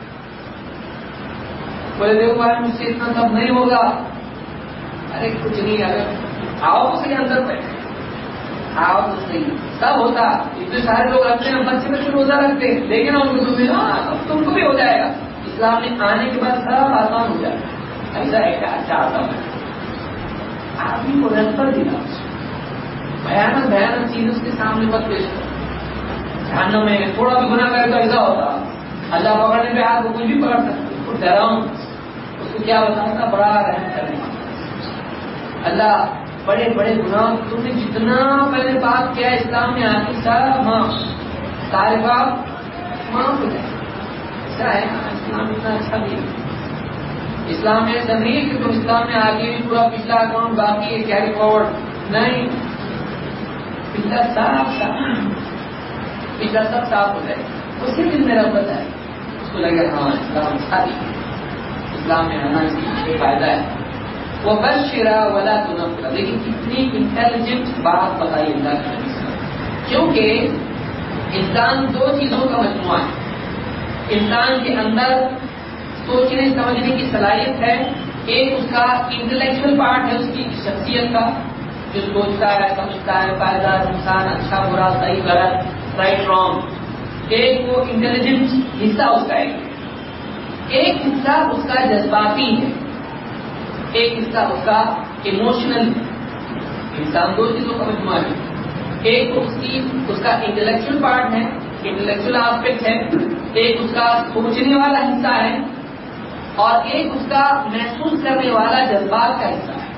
بولے دیکھو بھائی مجھ سے اتنا سب نہیں ہوگا. ارے کچھ نہیں، اگر آؤ تو صحیح اندر بیٹھے، آؤ تو صحیح سب ہوتا. اتنے سارے لوگ رکھتے ہیں، بچے بچے روزہ رکھتے ہیں، لیکن ان کو تمہیں تم کو بھی ہو جائے گا. اسلام میں آنے کے بعد سب آسان ہو جائے گا. ایسا ہے کیا چاہتا ہوں آدمی کو رغبت دلاؤ. بھیانک بھیانک چیز اس کے سامنے مت پیش کرو. جہنم میں تھوڑا بھی گناہ کرے تو ایسا ہوتا. اللہ پکڑنے پہ آپ کو کچھ بھی پکڑ سکتے. اس کو ڈراؤں، اس کو کیا بتاؤں، بڑا رحم کرنے والا اللہ. بڑے بڑے گناہ تم نے جتنا میں نے بات کیا اسلام میں آتی سب ماں سارے باپ ماں ہو جائے. ایسا ہے اسلام اتنا اچھا نہیں ہے. اسلام میں ایسا نہیں ہے کہ تم اسلام میں آگے بھی پورا پچھلا اکاؤنٹ باقی ہے کیری فارورڈ نہیں. پچھلا صاف صاف پچھلا سب صاف ہو جائے. اسی دن میرا پتہ ہے اس کو لگے ہاں اسلام ساری اسلام میں آنا چاہیے، فائدہ ہے. وہ بس شرا ولا تنفرا. لیکن کتنی انٹیلیجنٹ بات بتائی اللہ کے نبی سے، کیونکہ انسان دو چیزوں کا مجموعہ ہے. انسان کے اندر سوچنے سمجھنے کی صلاحیت ہے. ایک اس کا انٹلیکچوئل پارٹ ہے، اس کی شخصیت کا جو سوچتا ہے سمجھتا ہے پائیدار انسان، اچھا برا صحیح غلط رائٹ رانگ. ایک وہ انٹیلیجنٹ حصہ اس کا ہے. ایک حصہ اس کا جذباتی ہے، ایک حصہ اس کا ایموشنل. انسان دو چیزوں کا مجموعہ ہے. ایک اس کی اس کا انٹلیکچوئل پارٹ ہے، انٹلیکچوئل آسپیکٹ ہے. ایک اس کا سوچنے والا حصہ ہے، اور ایک اس کا محسوس کرنے والا جذبات کا حصہ ہے.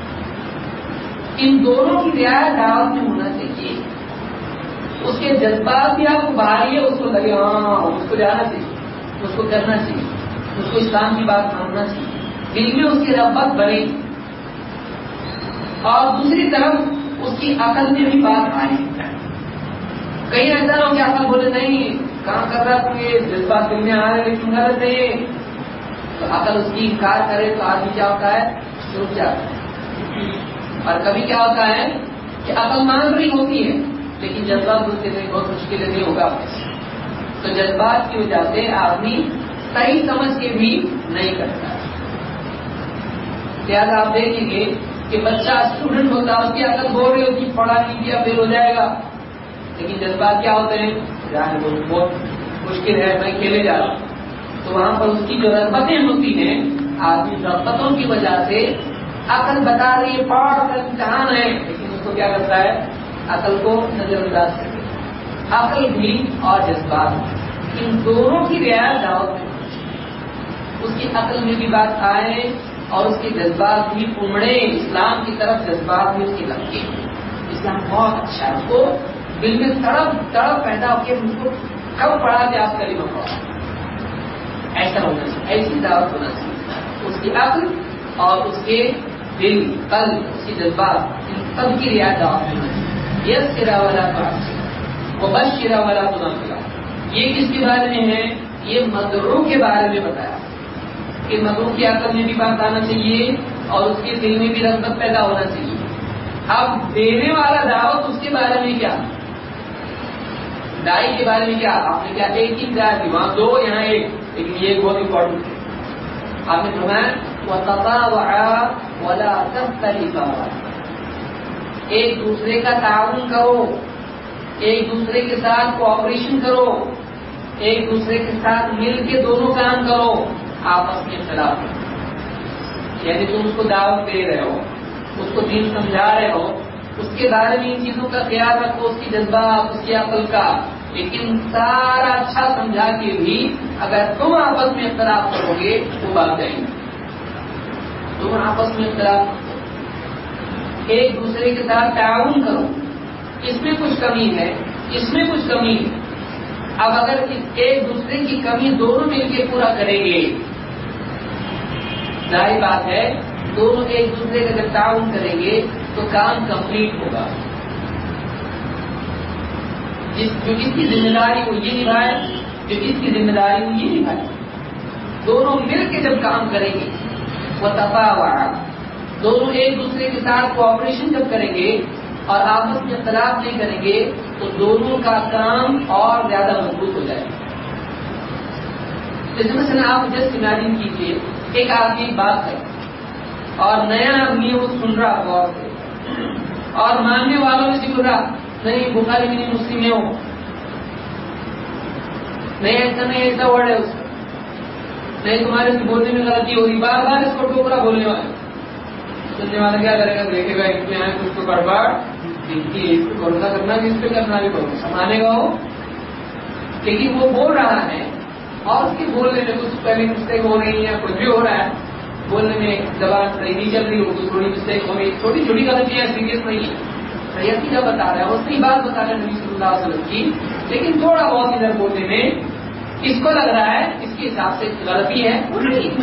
ان دونوں کی رعایت دعوت میں ہونا چاہیے. اس کے جذبات بھی آپ کو باہر ہے، اس کو لگے ہاں اس کو جانا چاہیے، اس کو کرنا چاہیے، اس کو اسلام کی بات ماننا چاہیے. دل میں اس کی رغبت بڑھے، اور دوسری طرف اس کی عقل میں بھی بات آئے. کئی ایسا ہو کہ عقل بولے نہیں کہاں کر رہا تو یہ جذبات دل میں آ رہے لیکن غلط ہے، تو عقل اس کی انکار کرے تو آدمی کیا ہوتا ہے رک جاتا ہے. اور کبھی کیا ہوتا ہے کہ عقل مان رہی ہوتی ہے لیکن جذبات بولتے نہیں بہت مشکل نہیں ہوگا. تو جذبات کی وجہ سے آدمی صحیح سمجھ کے بھی نہیں کرتا. لہٰذا آپ دیکھیں گے کہ بچہ اسٹوڈنٹ ہوتا ہے، اس کی عقل بول رہی ہوتی پڑھا نہیں دیا پھر ہو جائے گا، لیکن جذبات کیا ہوتے ہیں بہت مشکل ہے میں کھیلے جا رہا ہوں. تو وہاں پر اس کی جو رغبتیں ہوتی ہیں، آدمی رغبتوں کی وجہ سے عقل بتا رہی ہے پڑھ کر امتحان ہے، لیکن اس کو کیا کرتا ہے عقل کو نظر انداز کر دیتا. عقل بھی اور جذبات ان دونوں کی رعایت دعوت میں اس کی عقل میں بھی بات آئے اور اس کے جذبات بھی امڑے. اسلام کی طرف جذبات بھی اس کی لگتی. اسلام بہت اچھا ہے، اس کو دل میں تڑپ تڑپ پیدا ہو کے اس کو کب پڑھا کہ آپ کلمہ پڑھا. ایسا ہونا چاہیے، ایسی دعوت ہونا چاہیے. اس کی عقل اور اس کے دل قلب اس کی جذبات ان سب کی رعایت دعوت میں ہونا چاہیے. یس شرا والا تو وہ بس شرا والا تو نہ ملا. یہ کس کے بارے میں ہے؟ یہ مدعو کے بارے میں بتایا کہ مدعو کی عقل میں بھی بات آنا چاہیے اور اس کے دل میں بھی رغبت پیدا ہونا چاہیے. دینے والا دعوت اس کے بارے میں کیا، دائی کے بارے میں کیا؟ آپ نے کیا ایک ہی دعوت دی، وہاں دو یہاں ایک، لیکن یہ ایک بہت امپورٹنٹ ہے. آپ نے فرمایا وَتَطَاوَعَا وَلَا تَخْتَلِفَا، ایک دوسرے کا تعاون کرو، ایک دوسرے کے ساتھ کوآپریشن کرو، ایک دوسرے کے ساتھ مل کے دونوں کام کرو، آپس میں اختلاف کرو. یعنی تم اس کو دعوت دے رہے ہو، اس کو دین سمجھا رہے ہو، اس کے بارے میں ان چیزوں کا خیال رکھو، اس کی جذبات، اس کی عقل کا، لیکن سارا اچھا سمجھا کے بھی اگر تم آپس میں اختلاف کرو گے وہ بات جائیں گے. تم آپس میں اختلاف کرو، ایک دوسرے کے ساتھ تعاون کرو، اس میں کچھ کمی ہے، اس میں کچھ کمی ہے. اب اگر ایک دوسرے کی کمی دونوں مل کے پورا کریں گے، ظاہر بات ہے دونوں ایک دوسرے کا جب تعاون کریں گے تو کام کمپلیٹ ہوگا. جس جو جس کی ذمہ داری وہ یہ نبھائے، جو جس کی ذمہ داری وہ یہ نبھائے، دونوں مل کے جب کام کریں گے وہ تفاوعا، دونوں ایک دوسرے کے ساتھ کوآپریشن جب کریں گے اور آپس میں اختلاف نہیں کریں گے تو دونوں کا کام اور زیادہ مضبوط ہو جائے گا. جیسے مثلا آپ جسٹ امیجن کیجیے ایک آدمی بات کرے اور نیا آدمی وہ سن رہا غور سے اور ماننے والوں نے سے بول رہا نہیں بخاری میں نہیں مسلم میں ہو، نہیں ایسا نہیں ایسا ورڈ ہے اس کا، نہیں تمہارے سے بولنے میں غلطی ہو رہی، بار بار اس کو ٹوکرا بولنے والا. سننے والا کیا کرے گا، دیکھے گا اس میں آئے کچھ کو گڑبڑ دیکھیے، اس پہ بھروسہ کرنا بھی اس پہ کرنا بھی بھروسہ مانے گا وہ. لیکن وہ بول رہا ہے اور اس کے بولنے میں کچھ پہلے مسٹیک ہو رہی ہے، کچھ بھی ہو رہا ہے، بولنے میں زبان صحیح نہیں چل رہی، اردو تھوڑی مسٹیک ہو رہی، چھوٹی چھوٹی غلطیاں سیریس نہیں ہے، صحیح عقیدہ بتا رہا ہے، وہ صحیح بات بتا رہا ہے نبی صلی اللہ علیہ وسلم کی، لیکن تھوڑا بہت ادھر بولنے میں اس کو لگ رہا ہے اس کے حساب سے غلطی ہے وہ نہیں.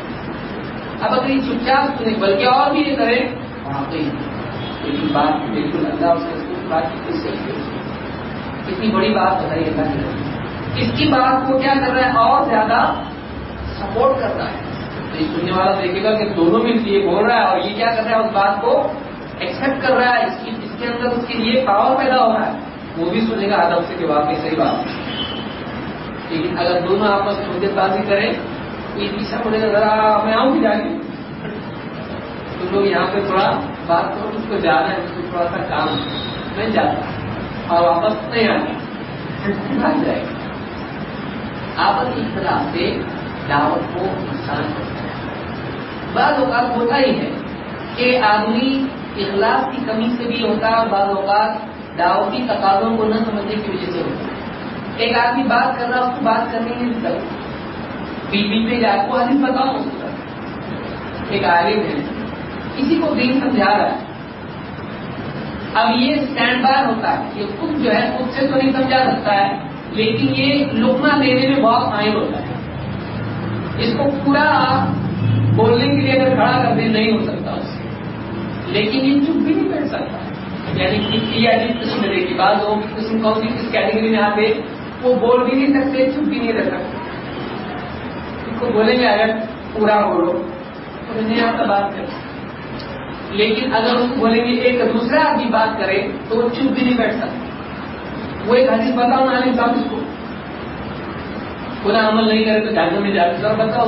اب اگر یہ چپ چاپ سنے بلکہ اور بھی یہ کرے وہاں پہ لیکن بات بالکل اللہ اس کی بات کس سے کتنی بڑی بات بتائی اللہ نے، اس کی بات کو کیا کر رہا ہے اور زیادہ سپورٹ کر رہا ہے. تو یہ سننے والا دیکھے گا کہ دونوں میں یہ بول رہا ہے اور یہ کیا کر رہا ہے اس بات کو ایکسپٹ کر رہا ہے، اس کی اس کے اندر اس کے لیے پاور پیدا ہو رہا ہے، وہ بھی سنے گا ادب سے کہ واقعی صحیح بات ہے. لیکن اگر دونوں آپس میں حجت بازی کریں تو یہ پیچھا بولے گا ذرا میں آؤں بھی جا کے تو لوگ یہاں پہ تھوڑا بات کرو، اس کو جانا ہے، اس کو تھوڑا سا کام میں جاتا اور واپس نہیں آنا بھاگ جائے گا. آپس کی اختلاف سے دعوت کو نقصان کرتا ہے. بعض اوقات ہوتا ہی ہے کہ آدمی اخلاص کی کمی سے بھی ہوتا ہے اور بعض اوقات دعوتی تقاضوں کو نہ سمجھنے کی وجہ سے ہوتا ہے. ایک آدمی بات کر رہا ہے اس کو بات کرنے میں بھی بیچ بیچ میں آپ کو عالم بتاؤ اس کا ایک عالم ہے کسی کو دین سمجھا رہا ہے، اب یہ اسٹینڈ بائے ہوتا ہے، یہ خود جو ہے خود سے تو نہیں سمجھا سکتا ہے لیکن یہ لقمہ دینے میں بہت ماہر ہوتا ہے. اس کو پورا بولنے کے لیے اگر کھڑا کر دے نہیں ہو سکتا اس سے، لیکن یہ چپ بھی نہیں بیٹھ سکتا. یعنی کس کی عجیب قسم میں دیکھی بات لوگوں کی قسم کون سی کس کیٹیگری میں آتے وہ بول بھی نہیں سکتے، چپ بھی نہیں رہ سکتے. اس کو بولیں گے اگر پورا بولو تو نہیں آتا بات کرے، لیکن اگر اس کو بولیں گے ایک دوسرا آدمی بات کرے تو وہ چپ بھی نہیں بیٹھ سکتا. وہ ایک حدیث بتاؤ نا عالم صاحب اس کو پورا عمل نہیں کرے تو جہنم میں جاتے اور بتاؤ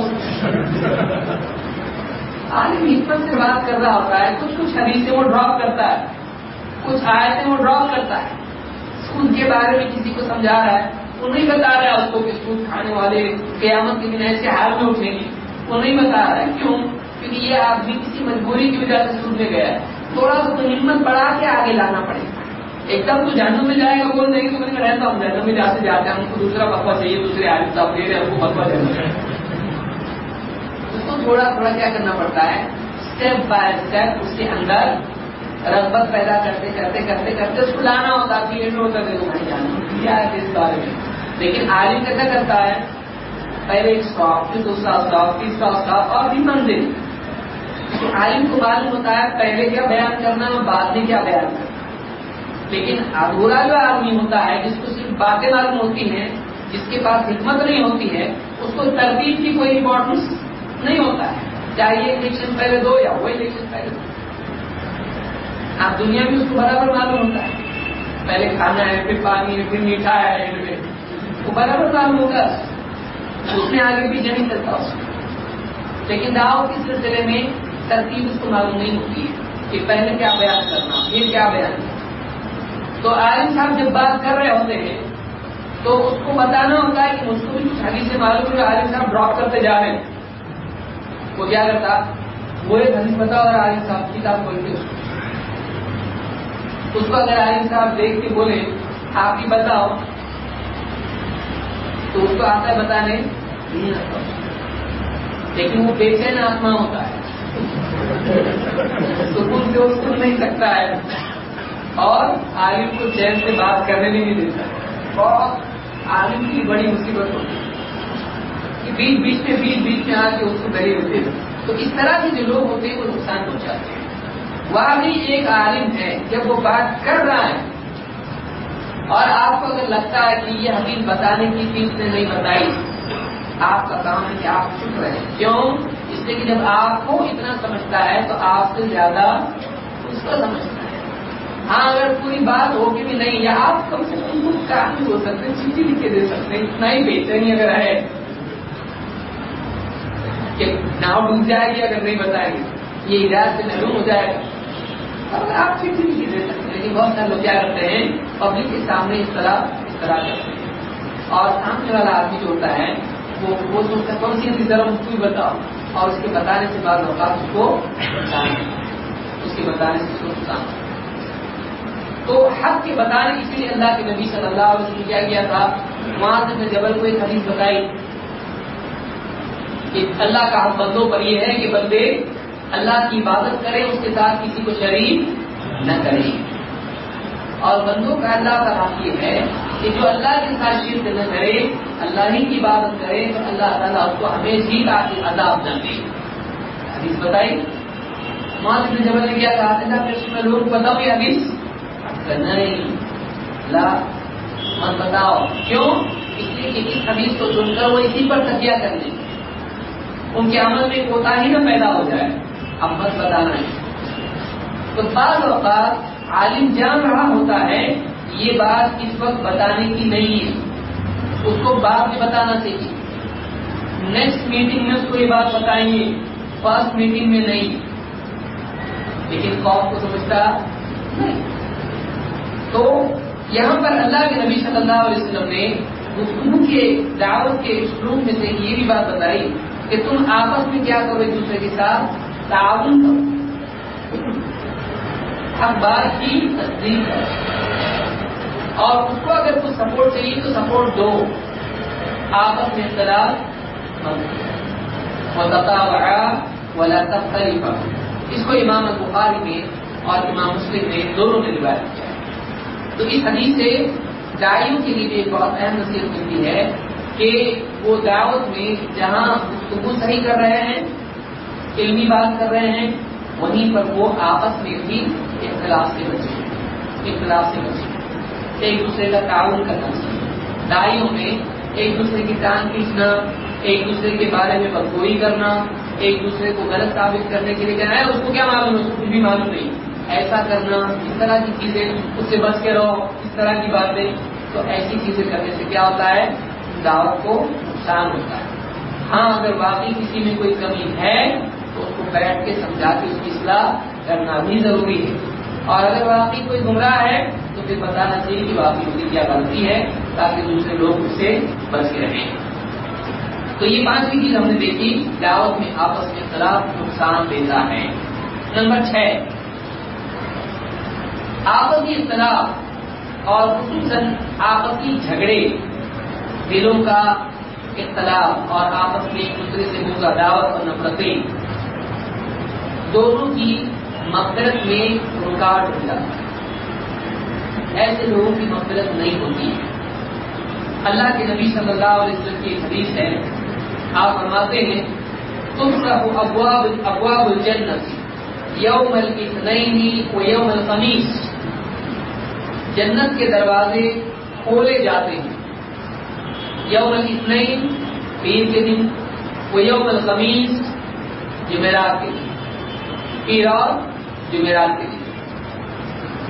عالم حکمت سے بات کر رہا ہوتا ہے، کچھ کچھ حدیثیں وہ ڈراپ کرتا ہے، کچھ آیتیں وہ ڈراپ کرتا ہے، سود کے بارے میں کسی کو سمجھا رہا ہے وہ نہیں بتا رہا ہے اس کو کہ سود کھانے والے قیامت کے دن ایسے حال میں اٹھیں گے، وہ نہیں بتا رہا ہے. کیوں؟ کیونکہ یہ آدمی کسی مجبوری کی وجہ سے سود میں گیا ہے، تھوڑا سا تو ہمت بڑھا کے آگے لانا پڑے گا. ایک دم تو جہنم میں جائے گا بول نہیں تو میں رہتا ہوں جہنم میں جاتے جاتے ہم کو دوسرا بخوا چاہیے، دوسرے عالم صاحب دے رہے ہم کو بخوا دینا چاہیے. اس کو تھوڑا تھوڑا کیا کرنا پڑتا ہے، اسٹیپ بائی اسٹیپ اس کے اندر رغبت پیدا کرتے کرتے کرتے کرتے اس کو لانا ہوتا ہے. یہ ہوتا ہے دیکھو بھائی جانا کیا ہے اس بارے میں. لیکن عالم کیسا کرتا ہے، پہلے ایک اسٹاپ پھر دوسرا اسٹاپ تیسرا اسٹاپ اور بھی منزل. عالم کو معلوم ہوتا ہے پہلے کیا بیان کرنا اور بعد میں کیا بیان کرنا. لیکن ادھورا جو آدمی ہوتا ہے جس کو صرف باتیں معلوم ہوتی ہیں، جس کے پاس حکمت نہیں ہوتی ہے، اس کو ترتیب کی کوئی امپورٹنس نہیں ہوتا ہے، چاہے یہ الیکشن پہلے دو یا وہ الیکشن پہلے دو. آپ دنیا میں اس کو برابر معلوم ہوتا ہے، پہلے کھانا ہے پھر پانی ہے پھر میٹھا ہے، وہ برابر معلوم ہوگا، اس میں آگے پیچھے نہیں چلتا اس میں. لیکن دعوت کے سلسلے میں ترتیب اس کو معلوم نہیں ہوتی ہے کہ پہلے کیا بیان کرنا پھر کیا بیان کرنا. تو عالم صاحب جب بات کر رہے ہوتے ہیں تو اس کو بتانا ہوتا ہے کہ مجھ کو بھی کچھ حدیث سے معلوم ہے، عالم صاحب ڈراپ کرتے جا رہے ہیں. وہ کیا کرتا، وہ ایک حدیث بتا اور عالم صاحب کتاب کھولتے اس کو اگر عالم صاحب دیکھ کے بولے آپ ہی بتاؤ تو اس کو آتا ہے بتانے نہیں آتا، لیکن وہ بے چین آتما ہوتا ہے، سکون سے وہ سن نہیں سکتا ہے اور عالم کو چین سے بات کرنے نہیں دیتا ہے. بہت عالم کی بڑی مصیبت ہوتی ہے کہ بیچ بیچ میں بیچ بیچ میں آ کے اس کو گھری ہوتے ہیں. تو اس طرح کے جو لوگ ہوتے ہیں وہ نقصان پہنچاتے ہیں. واقعی ایک عالم ہے جب وہ بات کر رہا ہے اور آپ کو اگر لگتا ہے کہ یہ حدیث بتانے کی چیز نے نہیں بتائی، آپ کا کام ہے کہ آپ چپ رہے. کیوں؟ اس لیے کہ جب آپ کو اتنا سمجھتا ہے تو آپ سے زیادہ اس کو سمجھتا ہے. ہاں اگر پوری بات ہو کے بھی نہیں یا آپ کم سے کم کچھ کام بھی ہو سکتے چیزیں لکھ کے دے سکتے ہیں، اتنا ہی بہتر نہیں اگر ہے کہ ناؤ ڈوب جائے گی اگر نہیں بتائے گی، یہ ہدایت سے محروم ہو جائے گا. اگر آپ چیزیں لکھ کے دے سکتے ہیں، لیکن بہت سارے لوگ کیا کرتے ہیں پبلک کے سامنے اس طرح اس طرح کرتے ہیں اور سامنے والا آدمی جو ہوتا ہے وہ وہ سوچتا ہے کون سی چیز ذرا مجھ کو بھی بتاؤ، اور اس کے بتانے سے بعد اوقات اس کو اس کے بتانے سے اس کو نقصان. تو حق کے بتانے اسی لیے اللہ کے نبی صلی اللہ علیہ وسلم کیا کیا تھا، وہاں سے جبل کو ایک حدیث بتائی کہ اللہ کا حق بندوں پر یہ ہے کہ بندے اللہ کی عبادت کرے، اس کے ساتھ کسی کو شریک نہ کرے. اور بندوں کا اللہ کا حق یہ ہے کہ جو اللہ کے ساتھ شرک نہ کرے، اللہ ہی کی عبادت کرے تو اللہ تعالیٰ اس کو ہمیشہ کا عذاب نہ دے. حدیث بتائی معاذ بن جبل نے کیا کہا، اللہ کے رسول لوگوں کو بتاؤ یہ حدیث، نہیں لا مت بتاؤ. کیوں؟ اس لیے کہ اس حدیث کو سن کر وہ اسی پر تکیہ کر لیں، ان کے عمل میں کوتاہی نہ پیدا ہو جائے. اب مت بتانا ہے. تو بعض اوقات عالم جان رہا ہوتا ہے یہ بات اس وقت بتانے کی نہیں ہے، اس کو بعد میں بتانا چاہیے، نیکسٹ میٹنگ میں اس کو یہ بات بتائیں گے، فرسٹ میٹنگ میں نہیں. لیکن قوم کو سمجھتا نہیں. تو یہاں پر اللہ کے نبی صلی اللہ علیہ وسلم نے گفتگو کے دعوت کے اسلوب میں سے یہ بھی بات بتائی کہ تم آپس میں کیا کرو، ایک دوسرے کے ساتھ تعاون کرو، ہر بات کی تصدیق کرو، اور اس کو اگر کچھ سپورٹ چاہیے تو سپورٹ دو، آپس میں اختلاف وتطاوعا ولا تختلفا. اس کو امام البخاری میں اور امام مسلم نے دونوں نے روایت کیا ہے. تو اس حدیث سے داعیوں کے لیے ایک بہت اہم نصیحت ملتی ہے کہ وہ دعوت میں جہاں گفتگو صحیح کر رہے ہیں، علمی بات کر رہے ہیں، وہیں پر وہ آپس میں بھی اختلاف سے بچیں اختلاف سے بچیں ایک دوسرے کا تعاون کرنا چاہیے. داعیوں میں ایک دوسرے کی کان کھینچنا، ایک دوسرے کے بارے میں بدگوئی کرنا، ایک دوسرے کو غلط ثابت کرنے کے لیے کہنا ہے اس کو کیا معلوم ہے، اس کو کچھ بھی معلوم نہیں، ایسا کرنا، اس طرح کی چیزیں، اس سے بچ کے رہو، اس طرح کی باتیں. تو ایسی چیزیں کرنے سے کیا ہوتا ہے، دعوت کو نقصان ہوتا ہے. ہاں اگر واقعی کسی میں کوئی کمی ہے تو اس کو بیٹھ کے سمجھا کے اس کی اصلاح کرنا بھی ضروری ہے. اور اگر واقعی کوئی گمراہ ہے تو پھر بتانا چاہیے کہ واقعی اس کی کیا غلطی ہے تاکہ دوسرے لوگ اس سے بچ کے رہیں. تو یہ پانچویں چیز ہم نے دیکھی، دعوت میں آپس میں اختلاف نقصان دیتا ہے. نمبر چھ، آپسی اختلاف اور خصوصاً آپسی جھگڑے، دلوں کا اختلاف اور آپس میں ایک دوسرے سے بغض عداوت اور نفرتیں دونوں کی مغفرت میں رکاوٹ ہو جاتا ہے. ایسے لوگوں کی مغفرت نہیں ہوتی. اللہ کے نبی صلی اللہ علیہ وسلم کی ایک حدیث ہے، آپ فرماتے ہیں تفتح ابواب ابواب الجنت یوم الاثنین و یوم الخمیس. جنت کے دروازے کھولے جاتے ہیں یوم الاثنین پیر کے دن، و یوم الخمیس جمعرات کے دن، پیر اور جمعرات کے دن.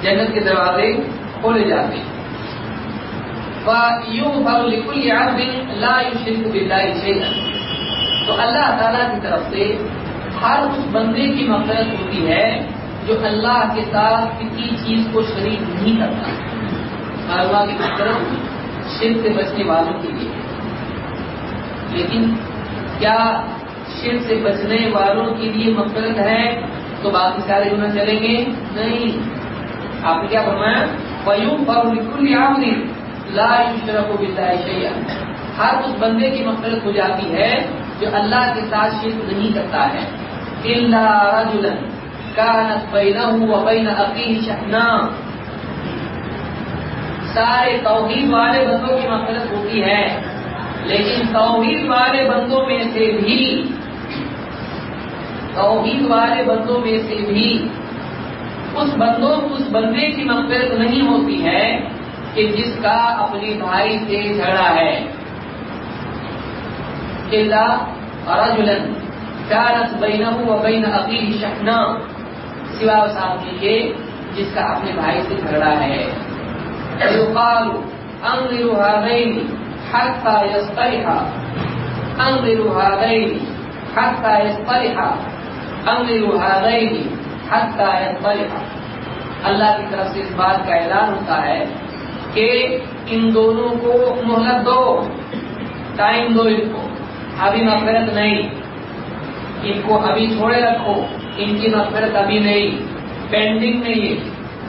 جنت کے دروازے کھولے جاتے ہیں. وَيُغْفَرُ لِكُلِّ عَبْدٍ لَا يُشْرِكُ بِاللَّهِ شَيْئًا. تو اللہ تعالیٰ کی طرف سے ہر اس بندے کی مغفرت ہوتی ہے جو اللہ کے ساتھ کسی چیز کو شریک نہیں کرتا. معلومات کی مغفرت شرک سے بچنے والوں کے لیے. لیکن کیا شرک سے بچنے والوں کے لیے مغفرت ہے تو باقی سارے گناہ چلیں گے؟ نہیں. آپ نے کیا فرمایا؟ وَيُغْفَرُ لِكُلِّ عَبْدٍ لَا يُشْرَكُ بِاللَّهِ شَيْئًا. ہر اس بندے کی مغفرت ہو جاتی ہے جو اللہ کے ساتھ شرک نہیں کرتا ہے. إِلَّا رَجُلًا كَانَتْ بَيْنَهُ وَبَيْنَ أَخِيهِ شَحْنَاءٌ. سارے توحید والے بندوں کی مغفرت ہوتی ہے، لیکن توحید والے بندوں میں سے بھی توحید والے بندوں میں سے بھی اس بندوں اس بندے کی مغفرت نہیں ہوتی ہے کہ جس کا اپنے بھائی سے جھگڑا ہے. إِلَّا رَجُلًا كَانَتْ بَيْنَهُ وَبَيْنَ أَخِيهِ شَحْنَاءٌ. سوا اس آدمی کے جس کا اپنے بھائی سے جھگڑا ہے. يُقَالُ أَنظِرُوا هَذَيْنِ حَتَّى يَصْطَلِحَا أَنظِرُوا هَذَيْنِ حَتَّى يَصْطَلِحَا أَنظِرُوا هَذَيْنِ حَتَّى يَصْطَلِحَا. اللہ کی طرف سے اس بات کا اعلان ہوتا ہے کہ ان دونوں کو مہلت دو، ٹائم دو، ان کو ابھی مغفرت نہیں، ان کو ابھی چھوڑے رکھو، ان کی مغفرت ابھی نہیں، پینڈنگ میں یہ.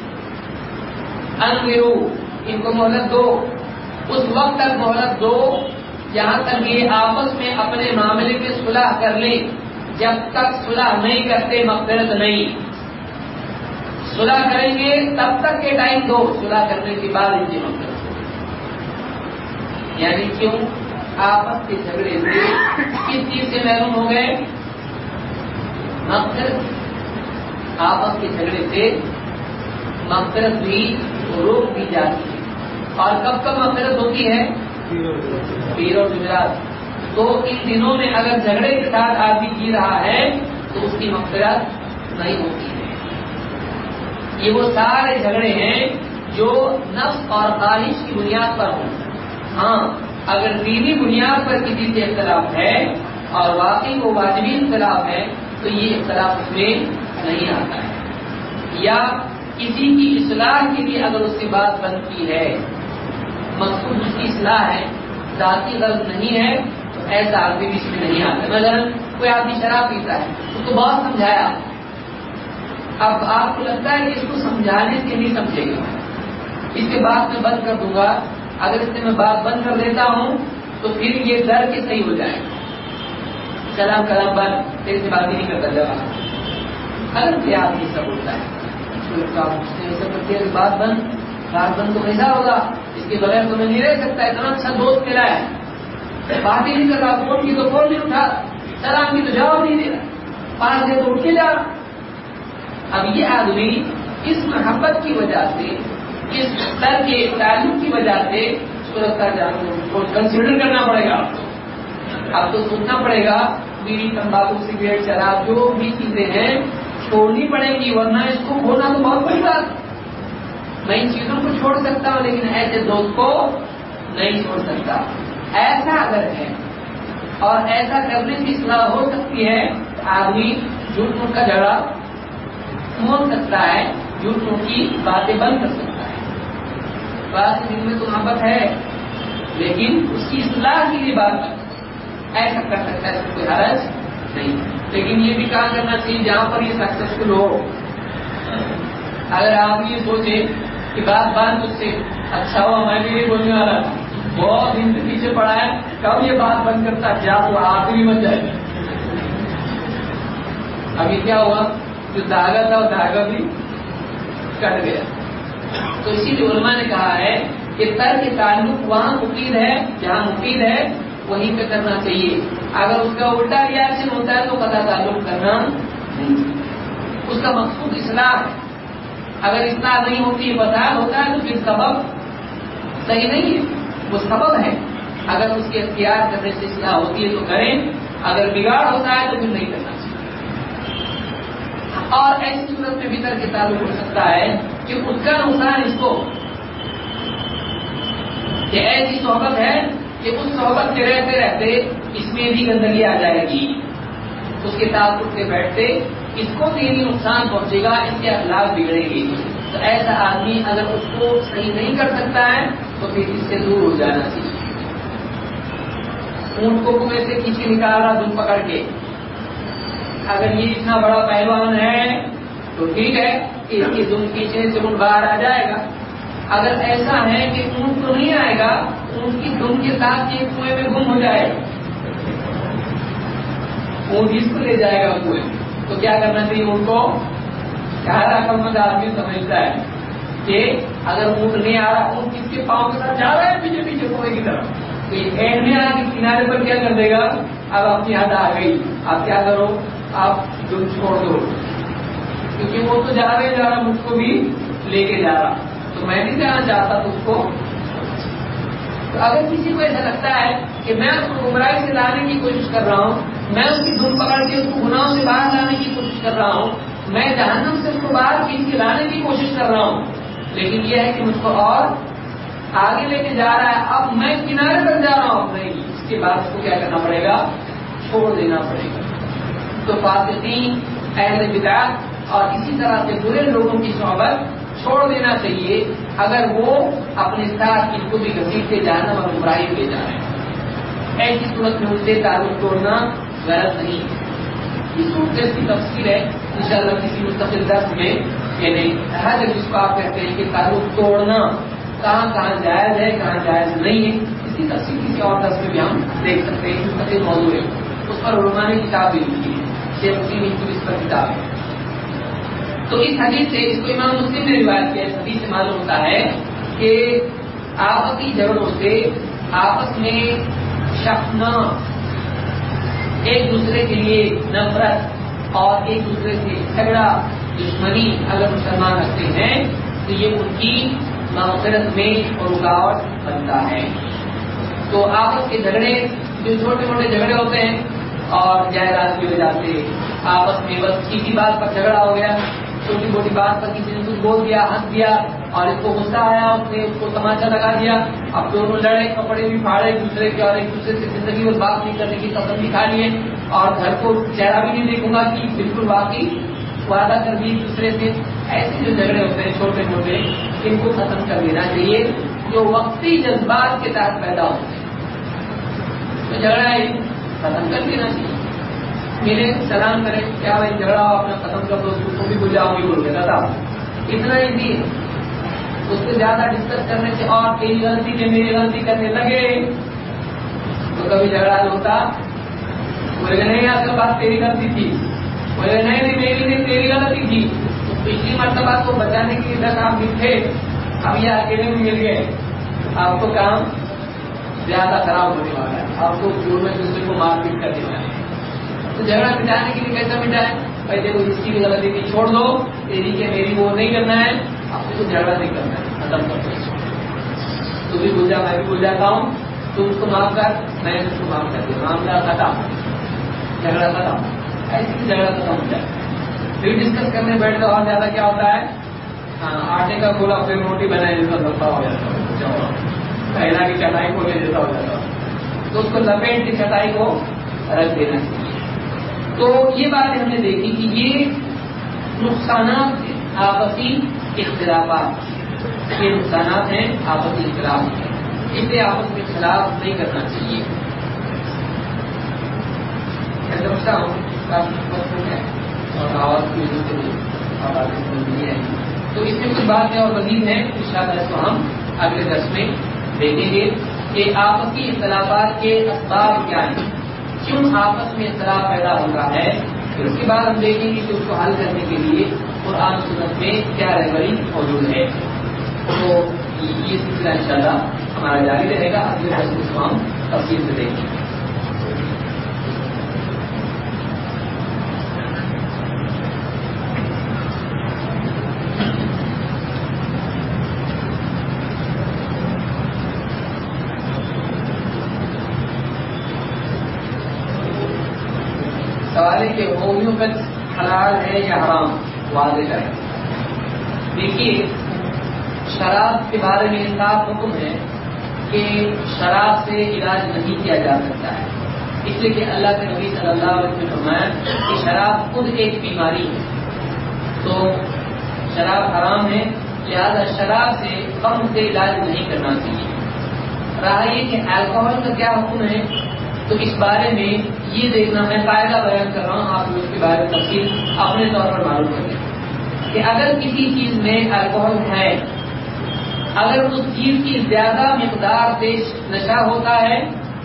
انظروا، ان کو مہلت دو، اس وقت تک مہلت دو جہاں تک یہ آپس میں اپنے معاملے میں صلح کر لیں. جب تک صلح نہیں کرتے مغفرت نہیں. صلح کریں گے تب تک کے ٹائم دو، صلح کرنے کے بعد ان کی مغفرت ہو. یعنی کیوں؟ آپس کے جھگڑے سے کس چیز سے محروم ہو گئے؟ مغفرت. آپس کے جھگڑے سے مغفرت بھی روک دی جاتی ہے. اور کب کب مغفرت ہوتی ہے؟ پیر اور جمعرات. تو ان دنوں میں اگر جھگڑے کے ساتھ آدمی جی رہا ہے تو اس کی مغفرت نہیں ہوتی ہے. یہ وہ سارے جھگڑے ہیں جو نفس اور خواہش کی بنیاد پر ہوں. ہاں، اگر دینی بنیاد پر کسی سے اختلاف ہے اور واقعی وہ واجبی اختلاف ہے تو یہ اختلاف اس میں نہیں آتا ہے. یا کسی کی اصلاح کے لیے اگر اس سے بات بنتی ہے، مقصود اس کی اصلاح ہے، ذاتی غرض نہیں ہے، تو ایسا آدمی بھی اس میں نہیں آتا. مثلا کوئی آدمی شراب پیتا ہے، اس کو بہت سمجھایا، اب آپ کو لگتا ہے کہ اس کو سمجھانے سے نہیں سمجھے گا، اس کے بعد میں بند کر دوں گا. اگر اس سے میں بات بند کر دیتا ہوں تو پھر یہ ڈر کے صحیح ہو جائے گا. سلام کلام بند، پھر سے بات ہی نہیں کرتا جب اگر کوئی آدمی سب ہوتا ہے بات بند بات بند تو کیسا ہوگا، اس کے بغیر تو میں نہیں رہ سکتا. اتنا اچھا دوست میرا ہے، بات ہی نہیں کر رہا، فون کی تو فون نہیں اٹھا، سلام کی تو جواب نہیں دے رہا، پانچ دن تو اٹھ کے جا رہا. اب یہ آدمی اس محبت کی وجہ سے، اس طرح کے تعلق کی وجہ سے سرکھتا جانو کنسیڈر کرنا پڑے گا. آپ کو اب تو سوچنا پڑے گا بیڑی، تمباکو، سگریٹ، شراب جو بھی چیزیں ہیں چھوڑنی پڑیں گی، ورنہ اس کو کھونا تو بہت بڑی بات. میں ان چیزوں کو چھوڑ سکتا ہوں لیکن ایسے دوست کو نہیں چھوڑ سکتا. ایسا اگر ہے اور ایسا کرنے کی اصلاح ہو سکتی ہے تو آدمی جھوٹ موٹ کا جھگڑا مول سکتا ہے، جھوٹ موٹ کی باتیں بند کر سکتا ہے. بات دل میں تو محبت ہے لیکن اس کی اصلاح کے لیے بات ایسا کر سکتا ہے، کوئی حرج نہیں. لیکن یہ بھی کام کرنا چاہیے جہاں پر یہ سکسیسفل ہو. اگر آپ یہ سوچے کہ بات بات اس سے اچھا ہوا، میں بھی یہ بولنے والا بہت دن سے پیچھے پڑا ہے، کب یہ بات بند کرتا کیا تو آپ بھی بن جائے. ابھی کیا ہوا، جو دھاگا تھا وہ دھاگا بھی کٹ گیا. تو اسی لیے علماء نے کہا ہے کہ ترک تعلق وہاں مفید ہے جہاں مفید ہے وہیں پہ کرنا چاہیے. اگر اس کا الٹا ریاکشن ہوتا ہے تو قطع تعلق کرنا نہیں. اس کا مقصود اصلاح ہے. اگر اصلاح نہیں ہوتی ہے، فساد ہوتا ہے، تو پھر سبب صحیح نہیں ہے، وہ سبب ہے. اگر اس کے اختیار کرنے سے اصلاح ہوتی ہے تو کریں، اگر بگاڑ ہوتا ہے تو پھر نہیں کرنا چاہیے. اور ایسی صورت میں بھی ترک تعلق ہو سکتا ہے کہ اس کا نقصان اس کو، کہ ایسی صحبت ہے کہ اس صحبت کے رہتے رہتے اس میں بھی گندگی آ جائے گی، اس کے ساتھ اٹھتے بیٹھتے اس کو بھی نقصان پہنچے گا، اس کے اخلاق بگڑے گی. تو ایسا آدمی اگر اس کو صحیح نہیں کر سکتا ہے تو پھر اس سے دور ہو جانا چاہیے. اونٹ کو کنویں سے کھینچ کے نکال رہا دم پکڑ کے، اگر یہ اتنا بڑا پہلوان ہے تو ٹھیک ہے کہ اس کی دم کھینچنے سے اونٹ باہر آ جائے گا. اگر ایسا ہے کہ اونٹ تو نہیں آئے گا، اونٹ کی دم کے ساتھ یہ کنویں میں گم ہو جائے گا، اونٹ اس کو لے جائے گا کنویں میں، تو کیا کرنا چاہیے اونٹ کو؟ عقل مند آدمی سمجھتا ہے کہ اگر اونٹ نہیں آ رہا، اونٹ کس کے پاؤں کے ساتھ جا رہا ہے پیچھے پیچھے کنویں کی طرف، تو یہ اینڈ میں آ کے کنارے پر کیا کر دے گا؟ اب اپنی حد آ گئی، آپ کیا کرو؟ آپ دم چھوڑ دو، کیونکہ وہ تو جا رہے جا رہا مجھ کو بھی لے کے جا رہا، تو میں بھی جانا چاہتا تو اس کو. تو اگر کسی کو ایسا لگتا ہے کہ میں اس کو گمراہی سے لانے کی کوشش کر رہا ہوں، میں اس کی دھن پکڑ کے اس کو گناہوں سے باہر لانے کی کوشش کر رہا ہوں، میں جہنم سے اس کو باہر کھینچ کے لانے کی کوشش کر رہا ہوں، لیکن یہ ہے کہ مجھ کو اور آگے لے کے جا رہا ہے، اب میں کنارے پر جا رہا ہوں، نہیں، اس کے بعد اس کو کیا کرنا پڑے گا؟ چھوڑ دینا پڑے گا. تو فاسقین، اہل بدعت اور اسی طرح سے برے لوگوں کی صحبت چھوڑ دینا چاہیے اگر وہ اپنے ساتھ ان کو بھی گھسیٹ کے جہنم اور گمراہی لے جا رہے ہیں. ایسی صورت میں ان سے تعلق توڑنا غلط نہیں ہے. یہ صورت اس کی تفصیل ہے انشاءاللہ کسی مستقل درس میں، یعنی ہر جگہ جس کو آپ کہتے ہیں کہ تعلق توڑنا کہاں کہاں جائز ہے کہاں جائز نہیں ہے، اس کی تفصیل کسی اور درس میں بھی ہم دیکھ سکتے ہیں. مستقل موضوع ہے، اس پر علماء نے کتاب بھی لکھی ہے، شیخ مسلم کی اس پر کتاب ہے. تو اس حدیث سے، اس کو امام مسلم نے روایت کیا، اس حدیث سے معلوم ہوتا ہے کہ آپسی جھگڑوں سے آپس میں شفنا، ایک دوسرے کے لیے نفرت اور ایک دوسرے سے جھگڑا، دشمنی اگر مسلمان رکھتے ہیں تو یہ ان کی مغفرت میں رکاوٹ بنتا ہے. تو آپس کے جھگڑے جو چھوٹے موٹے جھگڑے ہوتے ہیں اور جائیداد کی وجہ سے آپس میں بس کسی بات پر جھگڑا ہو گیا، چھوٹی موٹی بات پر کسی نے کچھ بول دیا، ہنس دیا اور اس کو غصہ آیا، اس نے اس کو تماچا لگا دیا، اب دونوں لڑے، کپڑے بھی پھاڑے ایک دوسرے کے اور ایک دوسرے سے زندگی میں بات نہیں کرنے کی قسم بھی کھا لیے اور گھر کو چہرہ بھی نہیں دیکھوں گا کہ بالکل واقعی وعدہ کر دی ایک دوسرے سے. ایسے جو جھگڑے ہوتے ہیں چھوٹے موٹے، ان کو ختم کر دینا چاہیے جو وقتی جذبات کے تحت پیدا ہوتے ہیں. تو جھگڑا ہے ختم کر دینا چاہیے. میرے سلام کریں، کیا بھائی جھگڑا ہو اپنا ختم کر دو، اس کو بھی بھول جاؤ گی بول کے دادا، اتنا ایزی ہے. اس سے زیادہ ڈسکس کرنے سے اور تیری غلطی میں میری غلطی کرنے لگے تو کبھی جھگڑا ہوتا. بولے نہیں اصل بات تیری غلطی تھی، بولے نہیں نہیں میری نہیں تیری غلطی تھی. تو پچھلی مرتبہ کو بچانے کے لیے دس آپ بھی تھے، اب یہ اکیلے میں مل گئے، آپ کو کام زیادہ خراب ہونے والا ہے، آپ کو جھوٹ میں دوسرے کو مار پیٹ کرنے والا ہے. تو جھگڑا مٹانے کے لیے کیسا مٹائے؟ بھائی دیکھو اس کی بھی غلطی تھی، چھوڑ دو، تیری کے میری وہ نہیں کرنا ہے، آپ کو جھگڑا نہیں کرنا ہے، ختم کر دو. تو بھی بھول جا، میں بھی بھول جاتا ہوں، تو اس کو معاف کر، میں نے اس کو معاف کر دیا، معاملہ ختم، جھگڑا ختم. ایسے ہی جھگڑا ختم ہو جائے. پھر ڈسکس کرنے بیٹھ کر اور زیادہ کیا ہوتا ہے، آٹے کا گولا پھر روٹی بنائے جیسا لگتا ہو جاتا ہے، پہلا کی چٹائی کو لے جیسا ہو جاتا ہے، تو اس کو لپیٹ کی چٹائی کو رکھ دینا چاہیے. تو یہ بات ہم نے دیکھی کہ یہ نقصانات آپسی اختلافات، یہ نقصانات ہیں آپسی اختلاف، اسے آپس میں اختلاف نہیں کرنا چاہیے. میں سمجھتا ہوں کافی ہے اور آواز کی وجہ سے بھی باتیں سمجھ ہے. تو اس میں کچھ باتیں اور مزید ہیں، ان شاء اللہ اس کو ہم اگلے درس میں دیکھیں گے کہ آپسی اختلافات کے اسباب کیا ہیں، کیوں آپس میں اختلاف پیدا ہوتا ہے. پھر اس کے بعد ہم دیکھیں گے کہ اس کو حل کرنے کے لیے قرآن سنت میں کیا رہبری موجود ہے. تو یہ سلسلہ ان شاء اللہ ہمارا جاری رہے گا، اگلے درس اس کو ہم تفصیل سے دیکھیں گے. سوال ہے کہ ہومیوپیتھ حلال ہے یا حرام، واضح کریں. دیکھیے شراب کے بارے میں صاف حکم ہے کہ شراب سے علاج نہیں کیا جا سکتا ہے، اس لیے کہ اللہ کے نبی صلی اللہ علیہ وسلم نے فرمایا کہ شراب خود ایک بیماری ہے، تو شراب حرام ہے، لہذا شراب سے خمر سے علاج نہیں کرنا چاہیے۔ رہا یہ کہ الکوہل کا کیا حکم ہے، تو اس بارے میں یہ دیکھنا، میں قاعدہ بیان کر رہا ہوں، آپ اس کے بارے میں تفصیل اپنے طور پر معلوم کریں کہ اگر کسی چیز میں الکوہل ہے، اگر اس چیز کی زیادہ مقدار سے نشہ ہوتا ہے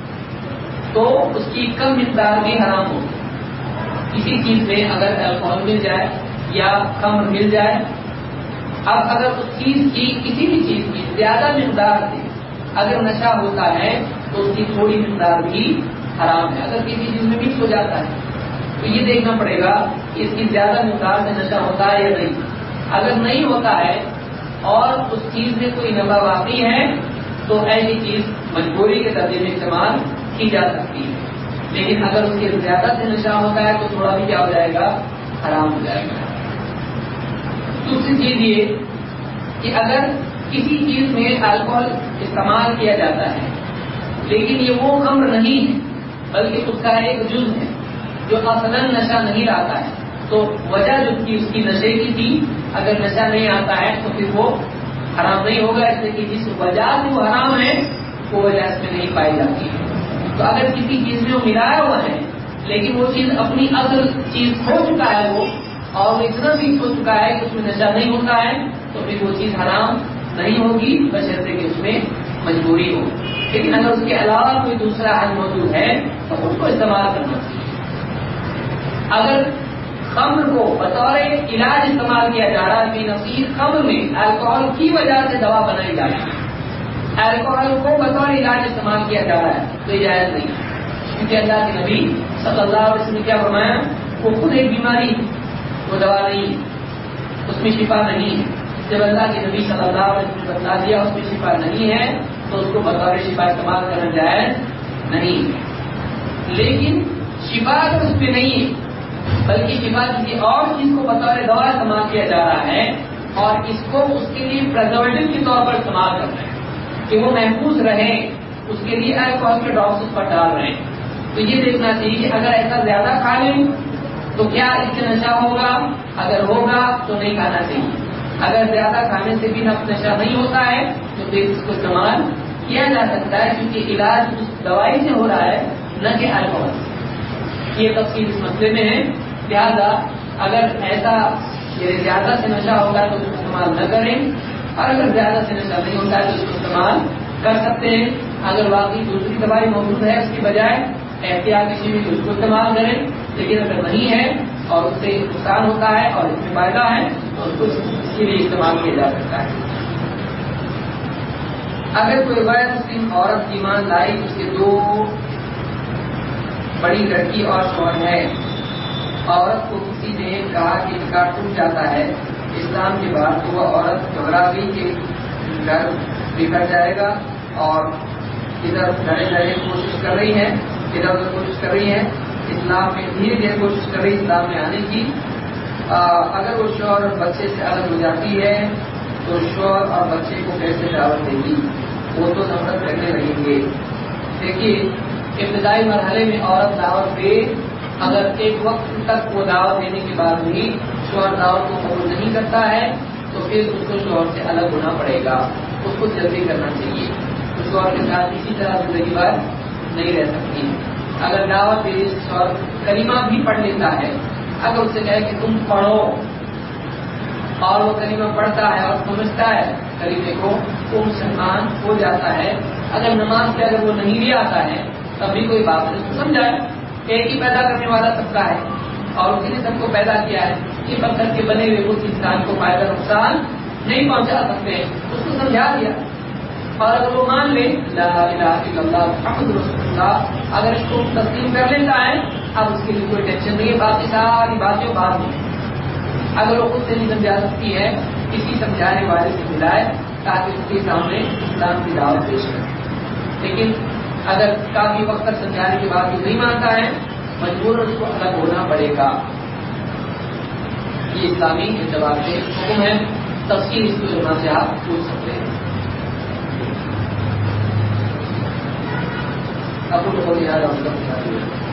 تو اس کی کم مقدار بھی حرام ہوگی۔ کسی چیز میں اگر الکوہل مل جائے یا خمر مل جائے، اب اگر اس چیز کی کسی بھی چیز کی زیادہ مقدار سے اگر نشہ ہوتا ہے تو اس کی تھوڑی مقدار بھی حرام ہے۔ اگر کسی چیز میں مکس ہو جاتا ہے تو یہ دیکھنا پڑے گا کہ اس کی زیادہ مقدار سے نشہ ہوتا ہے یا نہیں۔ اگر نہیں ہوتا ہے اور اس چیز میں کوئی نفع واقعی ہے تو ایسی چیز مجبوری کے درجے میں استعمال کی جا سکتی ہے، لیکن اگر اس کے زیادہ سے نشہ ہوتا ہے تو تھوڑا بھی کیا ہو جائے گا، حرام ہو جائے گا۔ دوسری چیز یہ کہ اگر کسی چیز میں الکوہل استعمال کیا جاتا ہے لیکن یہ وہ خمر نہیں ہے بلکہ اس کا ایک جز ہے جو اصلاً نشہ نہیں لاتا ہے، تو وجہ جو تھی اس کی نشے کی تھی، اگر نشہ نہیں آتا ہے تو پھر وہ حرام نہیں ہوگا، اس لیے کہ جس وجہ سے وہ حرام ہے وہ وجہ اس میں نہیں پائی جاتی ہے۔ تو اگر کسی چیز میں وہ ملایا ہوا ہے لیکن وہ چیز اپنی اصل چیز کھو چکا ہے وہ اور وہ اتنا بھی کھو چکا ہے کہ اس میں نشہ نہیں ہوتا ہے تو پھر وہ چیز حرام نہیں ہوگی بشرطے کہ اس میں مجبوری ہو، لیکن اگر اس کے علاوہ کوئی دوسرا حل موجود ہے تو اس کو استعمال کرنا چاہیے۔ اگر خمر کو بطور علاج استعمال کیا جا رہا ہے کہ نصیر خمر میں الکوہل کی وجہ سے دوا بنائی جا رہی ہے، الکوہل کو بطور علاج استعمال کیا جا رہا ہے تو یہ جائز نہیں، کیونکہ اللہ کے نبی صلی اللہ علیہ وسلم نے کیا فرمایا، وہ خود ایک بیماری، وہ دوا نہیں، اس میں شفا نہیں ہے۔ جب اللہ کے نبی صلی اللہ علیہ وسلم نے بتا دیا اس میں شفا نہیں ہے تو اس کو بطور شفا استعمال کرنا جائز نہیں ہے۔ لیکن شفا اگر اس میں نہیں ہے بلکہ شفا کسی اور چیز کو بطور دوا استعمال کیا جا رہا ہے اور اس کو اس کے لیے پرزرویٹو کے طور پر استعمال کر رہے ہیں کہ وہ محفوظ رہے، اس کے لیے الکوہل کے ڈراپس اس پر ڈال رہے ہیں، تو یہ دیکھنا چاہیے کہ اگر ایسا زیادہ کھا لیں تو کیا اس سے نشہ ہوگا، اگر ہوگا تو نہیں کھانا چاہیے، اگر زیادہ کھانے سے بھی نشہ نہیں ہوتا ہے تو پھر اس کو استعمال کیا جا سکتا ہے، کیونکہ علاج اس دوائی سے ہو رہا ہے نہ کہ الکوہل سے۔ یہ تفصیل اس مسئلے میں ہے، لہٰذا اگر ایسا زیادہ سے نشہ ہوگا تو اس کو استعمال نہ کریں، اور اگر زیادہ سے نشہ نہیں ہوتا ہے تو اس کو استعمال کر سکتے ہیں۔ اگر واقعی دوسری دوائی موجود ہے اس کی بجائے احتیاط کسی بھی اس کو استعمال کریں، لیکن اگر نہیں ہے اور اس سے نقصان ہوتا ہے اور اس میں فائدہ ہے تو اس کو اس کے لیے استعمال کیا جا سکتا ہے۔ اگر کوئی غیر مسلم عورت ایمان لائی، اس کے دو بڑی لڑکی اور شوہر ہے، عورت کو کسی نے کہا کہ نکاح ٹوٹ جاتا ہے اسلام کے بعد، تو وہ عورت گھبرا گئی کہ گھر بگڑ جائے گا اور ادھر ڈرے ڈرے کوشش کر رہی ہے، ادھر ادھر کوشش کر رہی ہے، اسلام میں دھیرے دھیرے کوشش کر رہی ہے اسلام میں آنے کی۔ اگر وہ شوہر اور بچے سے الگ ہو جاتی ہے تو شوہر اور بچے کو کیسے دعوت دے گی؟ وہ تو نفرت کرنے لگیں گے۔ دیکھیے ابتدائی مرحلے میں عورت دعوت دے، اگر ایک وقت تک وہ دعوت دینے کے بعد بھی شوہر دعوت کو قبول نہیں کرتا ہے تو پھر اس کو شوہر سے الگ ہونا پڑے گا، اس کو جلدی کرنا چاہیے، تو شوہر کے ساتھ اسی طرح زندگی بھر نہیں رہ سکتی۔ اگر دعوت دے شوہر کلمہ بھی پڑھ لیتا ہے، اگر اسے کہے کہ تم پڑھو اور وہ کلمہ پڑھتا ہے اور سمجھتا ہے کلمے کو، وہ مسلمان ہو جاتا ہے۔ اگر نماز سے اگر وہ نہیں بھی آتا ہے تب بھی کوئی بات نہیں، سمجھائے ایک ہی پیدا کرنے والا سب کا ہے اور اسی نے سب کو پیدا کیا ہے، یہ پتھر کے بنے ہوئے اس انسان کو فائدہ نقصان نہیں پہنچا سکتے ہیں، اس کو سمجھا دیا، اور اگر وہ مان لے لا الہ الا اللہ محمد رسول اللہ، اگر اس کو تسلیم کر لیتا ہے اب اس کے لیے کوئی ٹینشن نہیں ہے، باقی ساری باتیں بعد میں، اگر وہ خود سے نہیں سمجھا سکتی ہے کسی سمجھانے والے سے ملائے تاکہ اس کے سامنے اسلام کی دعوت پیش کرے۔ لیکن اگر کافی وقت تک سمجھانے کے بعد وہ نہیں مانتا ہے مجبور اس کو الگ ہونا پڑے گا۔ یہ اسلامی جواب سے حکم ہے۔ تفصیل اس کو یہاں سے آپ پوچھ سکتے ہیں. اب ان کو یاد آپ کا